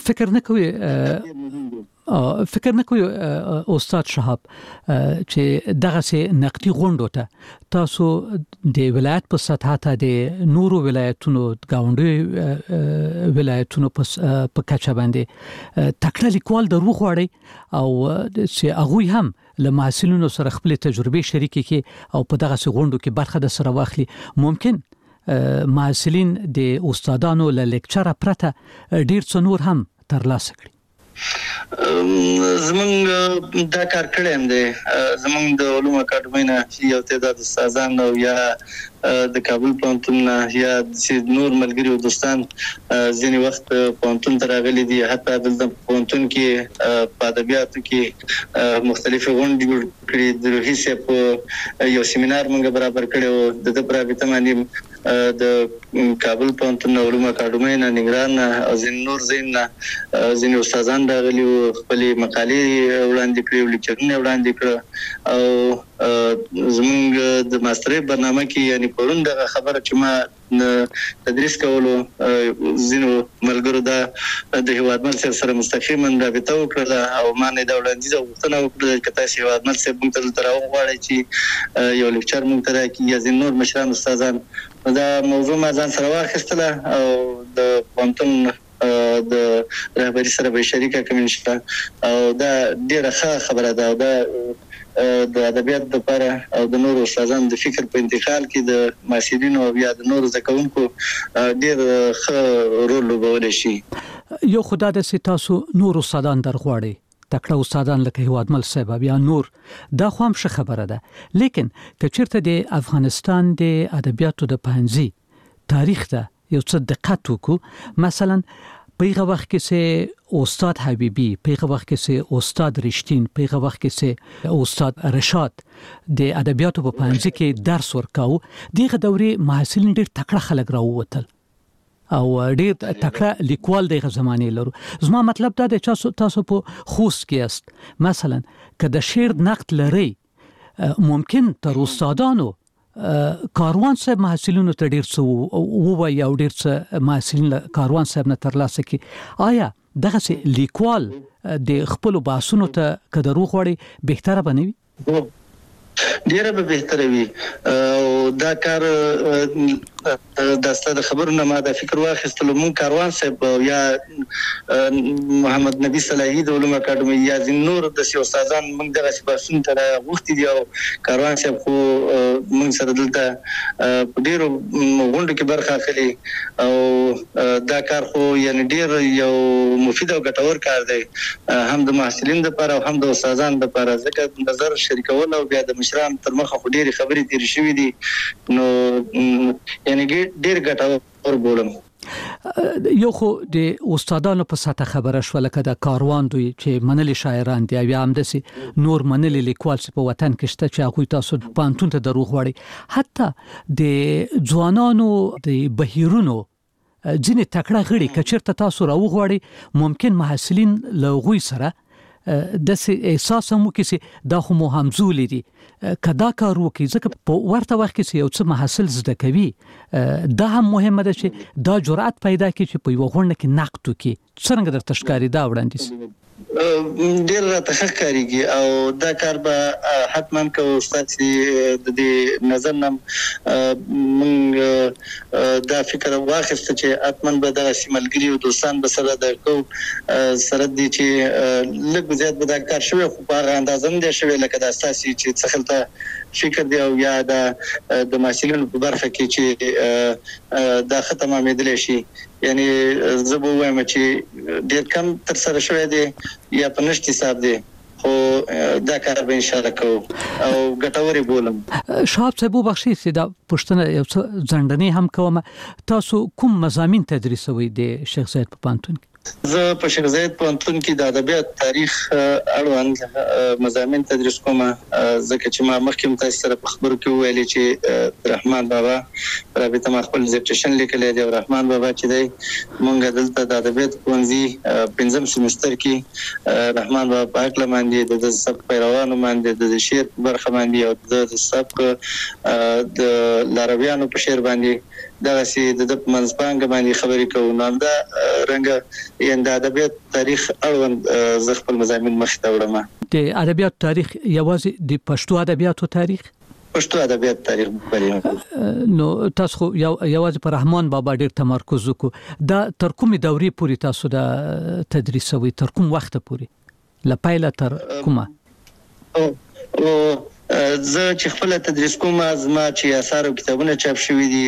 فکر نه کوي استاد شهاب چې دغه سي نقدي غونډو ته تاسو د ولایت په سطح ته د نورو ولایتونو گاونډي ولایتونو په کچه باندې تکړه لیکوال درو غواړي او چې هغه هم له محصلینو سره خپل تجربه شریکي کی او په دغه سي غونډو کې برخه د سره واخلي ممکن محصلین د استادانو له لیکچر پرته ډیر څه نور هم ترلاسه کړي زمونږ دا کار کړی هم دی زمونږ د علوم اکاډمۍ نه یو تعداد استادان او یا د کابل پوهنتون نه یا نور ملګري او دوستان ځینې وخت پوهنتون ته راغلي دي حتی دلته پوهنتون کې په ادبیاتو کې مختلفې غونډې جوړ کړي د روحي صاحب یو سیمینار موږ برابر کړی او د ده په رابطه باندې د کابل پوهنتون علوم اکاډمۍ نه ننګرهار نه او ځینې نور ځای نه ځینې استادان راغلي او خپلې مقالې وړاندې کړې او لیکچرونه وړاندې کړه او زموږ د ماسترۍ برنامه کې یعنی پرون دغه خبره چې ما تدریس کولو زینو ملګرو دا د هیوادمل سره مستقیما رابطه وکړه او ما نه دا وړاندیز غوښتنه وکړه چې تاسو هیوادمل سره موږ ته راوغواړئ چې یو لیکچر موږ ته راکړي یا نور مشران استادان دا موضوع ما ځان سره واخیستله او د پوهنتون د رهبری سره به شریکه کوم ان شاء الله او دا ډیره ښه خبره ده او دا د ادبیات لپاره او د نورو استادانو د فکر په انتقال کې د محصلینو او یا د نورو زکونکو ډیر ښه رول لوبولی شي یو خدای د تاسو نور استادان درغواړي تکړه استادان لکه هیوادمل صاحب یا نور دا خو هم ښه خبره ده لیکن که چیرته د افغانستان د ادبیاتو د پوهنځي تاریخ ته یو څه دقت وکړو مثلا په هغه وخت کې سه استاد حبیبی په هغه وخت کې سه استاد رښتین په هغه وخت کې سه استاد رشاد د ادبیاتو په پوهنځي کې درس ورکاو دغه دورې محصلین ډېر تکړه خلک راووتل او ډېر تکړه لیکوال دغه زمانه لرو زما مطلب دا دی چې تاسو په خوست کې است مثلا که د شعر نقد لري ممکن تر استادانو کاروان صاحب محصلینو ته ډیر څه ووایي او ډیر څه محصلین کاروان صاحب نه ترلاسه کړي آیا دغه لیکوال د خپل بحثونو ته کدرو غوړي بهتره بنوي ډیره به بهتره وي او دا کار داسته د خبرونه ما د فکر واخیستلو مون کاروان صاحب یا محمد نبی صلاحی د علوم اکاډمي یا نور د استادان موږ دغه سپاسون ته وخت دی او کاروان صاحب خو موږ سره دلته ډیرو غونډو کې برخه اخلي او دا کار خو یعنی ډیر یو مفید او ګټور کار دی هم د محصلین لپاره او هم د استادانو لپاره ځکه نظر شریکول او بیا د مشران تر مخه خو ډیره خبرې تیر شوې دي نو یعنی ډیر ګټور بولم. یو خو د استادانو په ساته خبره شو لکه د کاروان دوی چې منلي شاعران دي یا هم دسي نور منلي لیکوال په وطن کې شته چې هغه تاسو پانتون ته دروغ وړي حتی د ځوانانو د بهیرونو ځینې تکړه غړي کچرته تاسو راوغوړي ممکن محصلین لغوي سره د احساس مو کې دا خو مو همزولې دي کدا کار وکي ځکه په ورته وخت کې یو څه محصل زده کوي دا هم مهمه ده چې دا جرأت پیدا کړي چې په یو غونډه کې نقد وکړي څنګه درته ښکاري دا وړاندیز ډیر راته ښکاریږي او دا کار به حتما کوو استاد د دې نظر نم موږ دا فکر واخیست چې حتما به د سیملګری او دوستان به سره د کو سره دي چې لږ زیات به دا کار شوی خو په هغه اندازه نه شوی لکه د اساسي چې څخلته فکر دی او یا د محصلینو په برخه کې چې دا ختمه مېدل شي یعنی زه به وایم چې ډیر کم تر سره شوی دی یا په نشت حساب دی خو دا کار به ان شاء الله کوو او ګټوري بولم. شاب صاحب بخشي چې دا پښتنه یو څه ځندنې هم کوم تاسو کوم مضامین تدریسوي د شیخ زاید په پانتون کې؟ زه په شیخ زاید پوهنتون کې د ادبیات تاریخ اړوند مضامین تدریس کوم ځکه چې ما مخکې تاسو سره په خبرو کې ویلي چې رحمان بابا رابطه ما خپل ډیزرټیشن لیکلی دی رحمان بابا چې دی مونږ دلته د ادبیات پوهنځي پنځم سمستر کې رحمان بابا په اړه باندې د سبق پیروانو باندې د شعر برخه باندې او د سبق د لارویانو په شعر باندې دغه سي د منځپانګ باندې خبرې کوو نو دا رنګ یند ادبیات تاریخ اړوند ز خپل مضامین مخ ته وړم. د ادبیات تاریخ یوازې د پښتو ادبیاتو تاریخ پښتو ادبیات تاریخ په نو تاسو یوازې پر رحمان بابا ډیر تمرکز وکړو دا تر کومې دورې پورې تاسو د تدریسوي تر کوم وخت پورې لپایله تر کومه زه چې خپل تدریس کوم ازما چې اثار او کتابونه چاپ شوي دي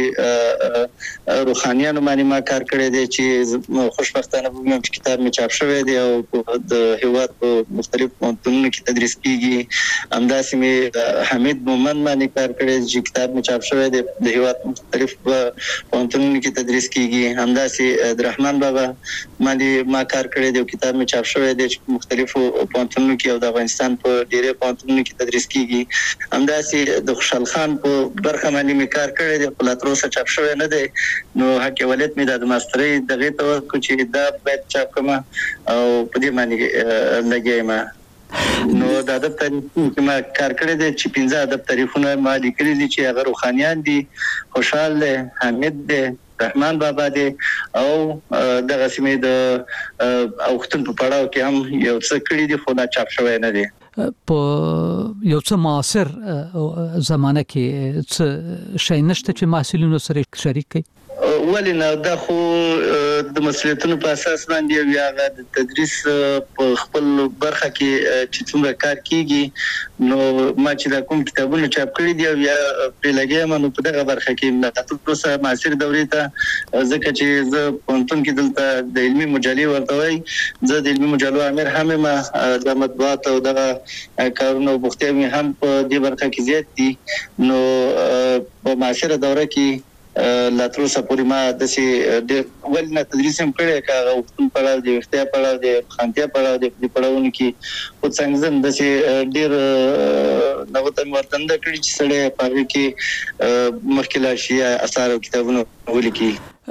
روحانيانو باندې ما کار کړی دی چې خوشبختانه په کتاب می چاپ شوی دی او د هیواد په مختلف پوهنتونونو کې تدریس کیږي همداسې می حمید مومن باندې کار کړی چې کتاب می چاپ شوی دی د هیواد مختلف پوهنتونونو کې تدریس کیږي همداسې د رحمان بابا باندې ما کار کړی دی او کتاب می چاپ شوی دی چې مختلفو پوهنتونونو کې او د افغانستان په ډیره پوهنتونونو کې تدریس کیږي همداسې د خوشحال خان په برخه باندې می کار کړی دی په لاتروسه چاپ شوی نه دی نو حق ولایت می د ماسترۍ دغه ته چې دا باید چاپ کوم او په دې باندې لګیم نو د ادب تاریخ کې ما کار کړی دی چې 15 ادب تاریخونه ما لیکلي دي چې هغه روحانيان دي خوشحال دی حمید دی رحمان بابا دی او دغه سیمې د اوختن په پړاو کې هم یو څه کړی دي خو دا چاپ شوی نه دی. په یو څه معاصر زمانه کې څه شي نشته چې محصلینو سره شریک کړي ولنه دا خو د مسؤلیتونو په اساس باندې یا د تدریس په خپل برخه کې چې څومره کار کیږي نو ما چې دا کوم کتابونه چاپ کړی دی یا په لګیم نو په دغه برخه کې د تاسو معاصر دورې ته ځکه چې زه پونتون کې دلته د علمي مجلې ورته وای زه د علمي مجلو امیر هم ما د مطبوعات او د کارونو بوختي هم په دې برخه کې زیات دي نو په معاصر دوره کې لاتروسه پورې ما د سي د ولنه تدریس هم کړی کاغه وختون پړاو دی وختیا پړاو دی خانتیا پړاو دی په پړاوونو کې خو څنګه زم د سي ډیر نوته ورتند کړی چې سړی په کې مخکله شي اثار او کتابونه ولیکي.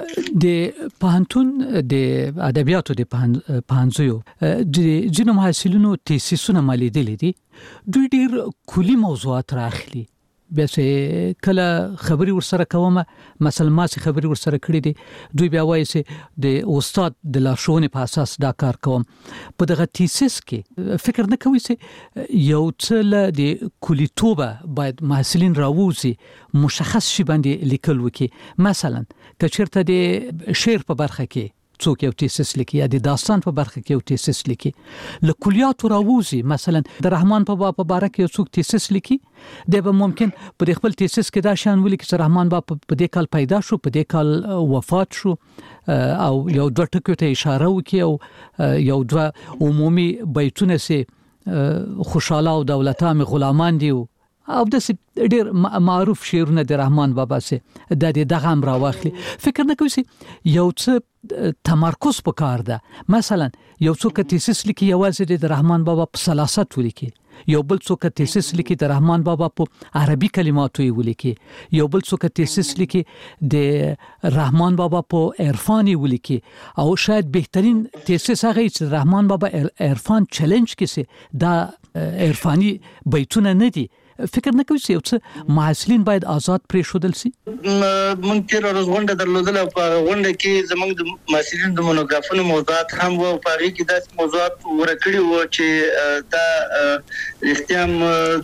د پوهنتون د ادبیاتو د پوهنځیو د جنوم حاصلونو تیسیسونه مالیدل دي دوی ډیر کلی موضوعات راخلي بیا چې کله خبري ورسره کومه مثلا ما چې خبري ورسره کړې دي دوی بیا وایي چې د استاد د لارښوونې په اساس دا کار کوم په دغه تیسیس کې فکر نه کوي چې یو څه له د کلیتوبه باید محصلین راووزي مشخص شي باندې لیکل وکړي مثلا کچرته د شعر په برخه کې څوک یو تیسیس لیکي یا د داستان په برخه کې یو تیسیس لیکي له کلیاتو راووزي مثلا د رحمان بابا په باره کې یو څوک تیسیس لیکي د به ممکن په خپل تیسیس کې دا شان ولیکي چې رحمان بابا په دې کال پیدا شو په دې کال وفات شو او یو دوه ټکو ته اشاره وکي او یو دوه عمومي بیتونه سي خوشاله او دولتام غلامان دی او د ډیر معروف شعرونه د رحمان بابا سي د دغه هم راوخلي فکر نه کوي یو څه تمرکز پکار ده مثلا یو څوک تیسیس لیکي یوازې د رحمان بابا په سلاست ولیکي یو بل څوک تیسیس لیکي د رحمان بابا په عربي کلماتو ولیکي یو بل څوک تیسیس لیکي د رحمان بابا په عرفاني ولیکي او شاید بهترین تیسیس هغه چې رحمان بابا عرفان چیلنج کې دا عرفاني بیتونه نه دي فکر نه کوي چې یو څه محصلین باید آزاد پرې شودل سي مونږ تیر ورځ غونډه درلودله په غونډه کې زموږ د محصلین د مونوګرافونو موضوعات هم وو په هغه کې داسې موضوعات ورکړي وو چې دا اختیام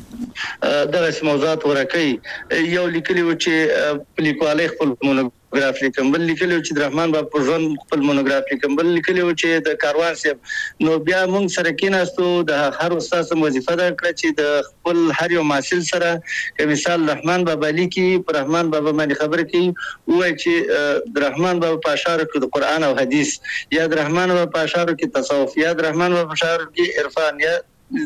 دغه موضوعات ورکړي یو لیکلي وو چې په لیکوالۍ خپل مونوګراف لیکم بل لیکلي وو چې د رحمان بابا په ژوند خپل مونوګراف لیکم بل لیکلي وو چې د کاروان صاحب نو بیا مونږ سره کېناستو د هر استاد وظیفه دا کړه چې د خپل هر یو محصل سره که مثال رحمان بابا لیکي پر رحمان بابا باندې خبر کوي وایي چې د رحمان بابا په اشعارو کې د قران او حدیث یا د رحمان بابا په اشعارو کې تصوف یا د رحمان بابا په اشعارو کې عرفان یا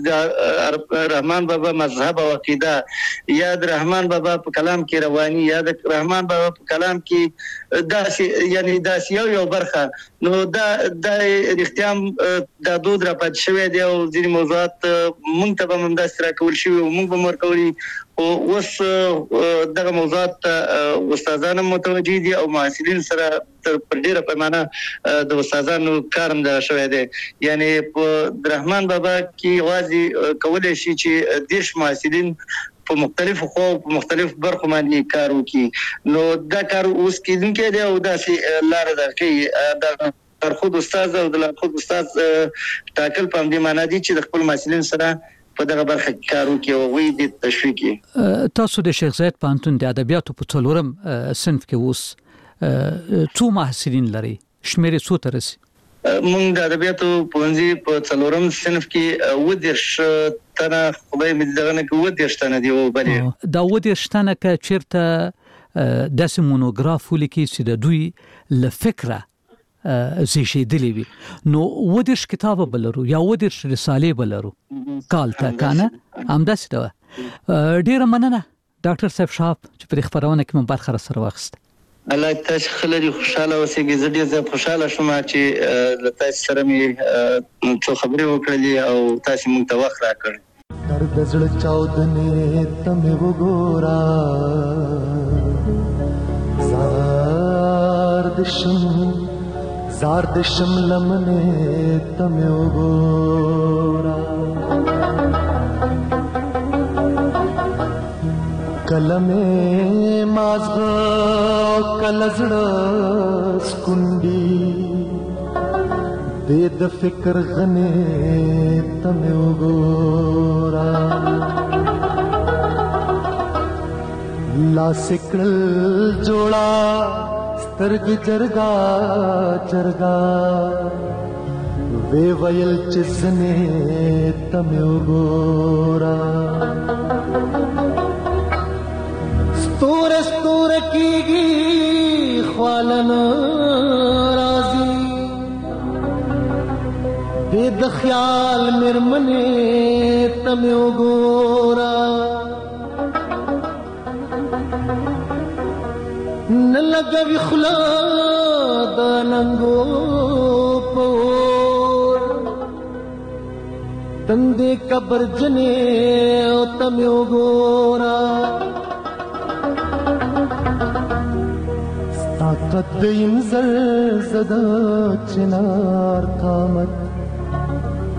د رحمان بابا مذهب او عقیده یا د رحمان بابا په کلام کې رواني یا د رحمان بابا په کلام کې داسې یو برخه نو دا اختیام د دود را پات شوی دی او ځینې موضوعات مونږ ته به منداسره کول شي او مونږ به ورکولي او اوس دغه موضوعات استادانو متوجي دي او محصلین سره پر ډیره پیمانه د استادانو کارم دا شوی دی یعنی په رحمان بابا کې واځي کولای شي چې دیش محصلین په مختلفو خو په مختلف برخو باندې کار وکړي نو دا کار اوس کېدونکې دی او داسې لار ده کې د خود استاد او د خود استاد ټاکل په دې معنی دي چې د خپل محصلین سره په دغه برخه کې کار وکړي او وی د تشویق تاسو د شیخ زاید پانتون د ادبیاتو په څلورم صنف کې اوس څو محصلین لري شمیر څو تر رسي مونږ د ادبیاتو پوهنځي په څلورم صنف کې ودرش تنه خدای مې دغه نه کې ودرش تنه دی او بلې دا ودرش تنه کې چیرته داسې مونوګراف ولیکي چې د دوی له فکره زیشیدلی وي نو ودرش کتاب بلرو یا ودرش رساله بلرو کال تا کنه همداسې دا ډیره مننه ډاکټر صاحب شاب چې په خبرونه کې من برخه سره واخست الله تاسو خلک خوشاله اوسئ زه ډیر زیات خوشاله شوم چې له تاسو سره مې څو خبرې وکړلې او تاسو موږ ته وخت راکړ درد زړه چاودنې تمه وګورا زار دشم لمنه تمه وګورا کلمه مازغه کلزړه سکوندي د فکر غنه تمه وګورا لا سکل جوړا سترګ جرګا چرګا وی ویل چزنه تمه وګورا ستور کیږي خوالن رازي د خیال مرمنه تمه وګورا نلګوي خلا د ننګو پور تندې قبر جنې او تمه وګورا طاقت دیم زلزده چنار قامت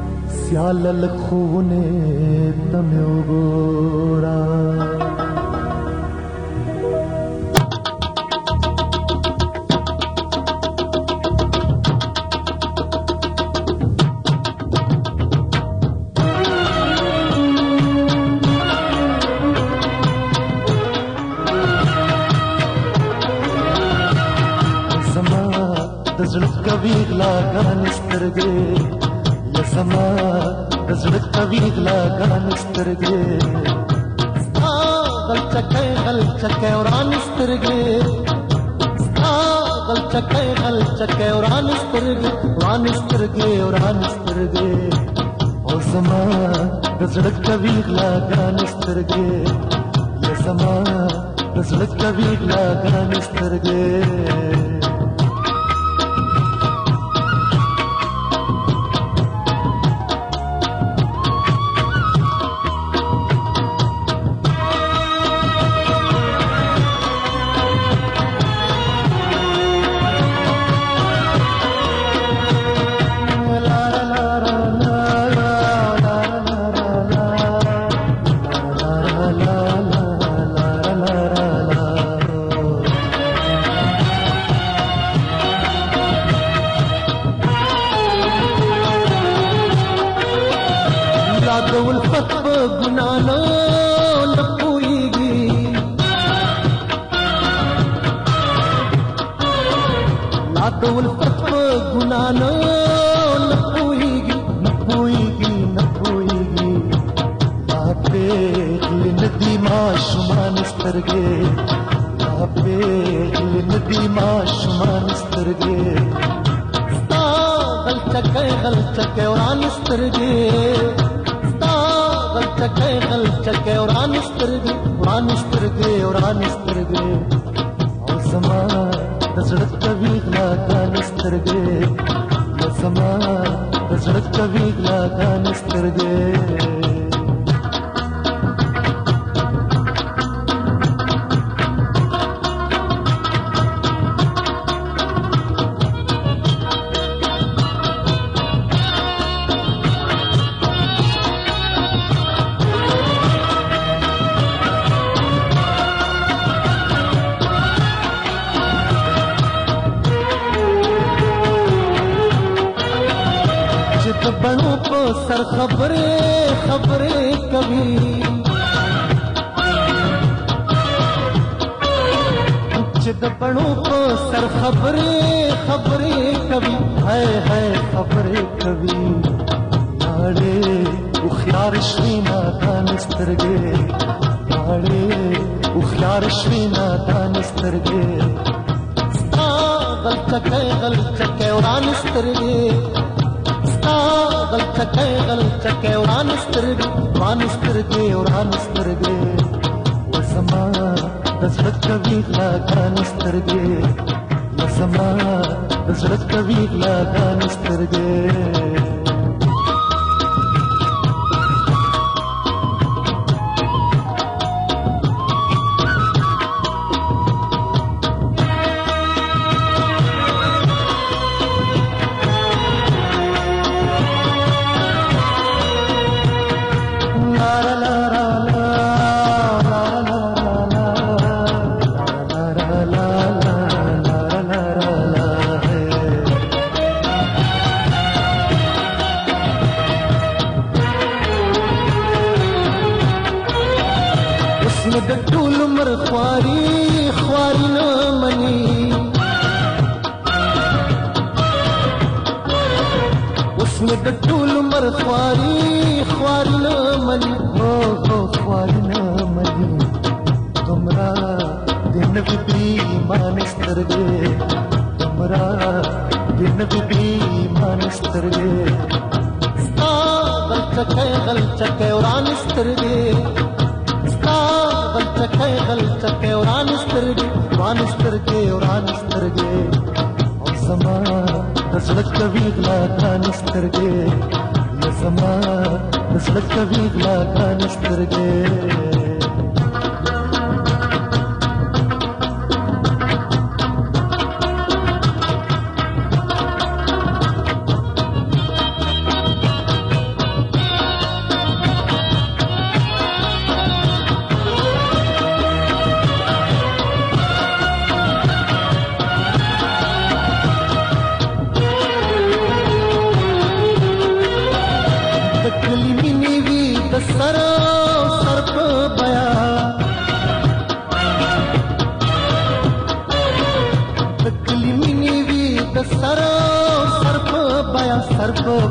سیال لخونه تمه وګورا زړه کوي غلاګانې سترګې یا زما د زړه کوي غلاګانې سترګې ستا غلچکۍ ورانې سترګې ستا غلچکۍ ورانې سترګې او زما د زړه کوي غلاګانې سترګې یا زما د زړه کوي غلاګانې سترګې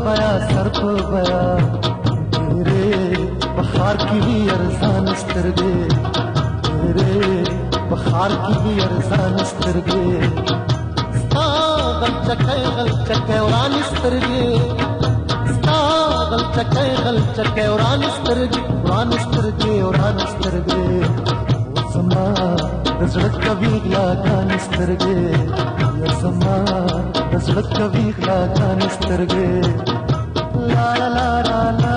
बया सर पे बया तेरे बखार की भी अरसान स्तरगे तेरे बखार की भी अरसान स्तरगे गल चके उरान स्तरगे गल चके उरान स्तरगे समा दसड़क कभी गला कान स्तरगे समा दसड़क कभी गला कान स्तरगे ला ला ला ला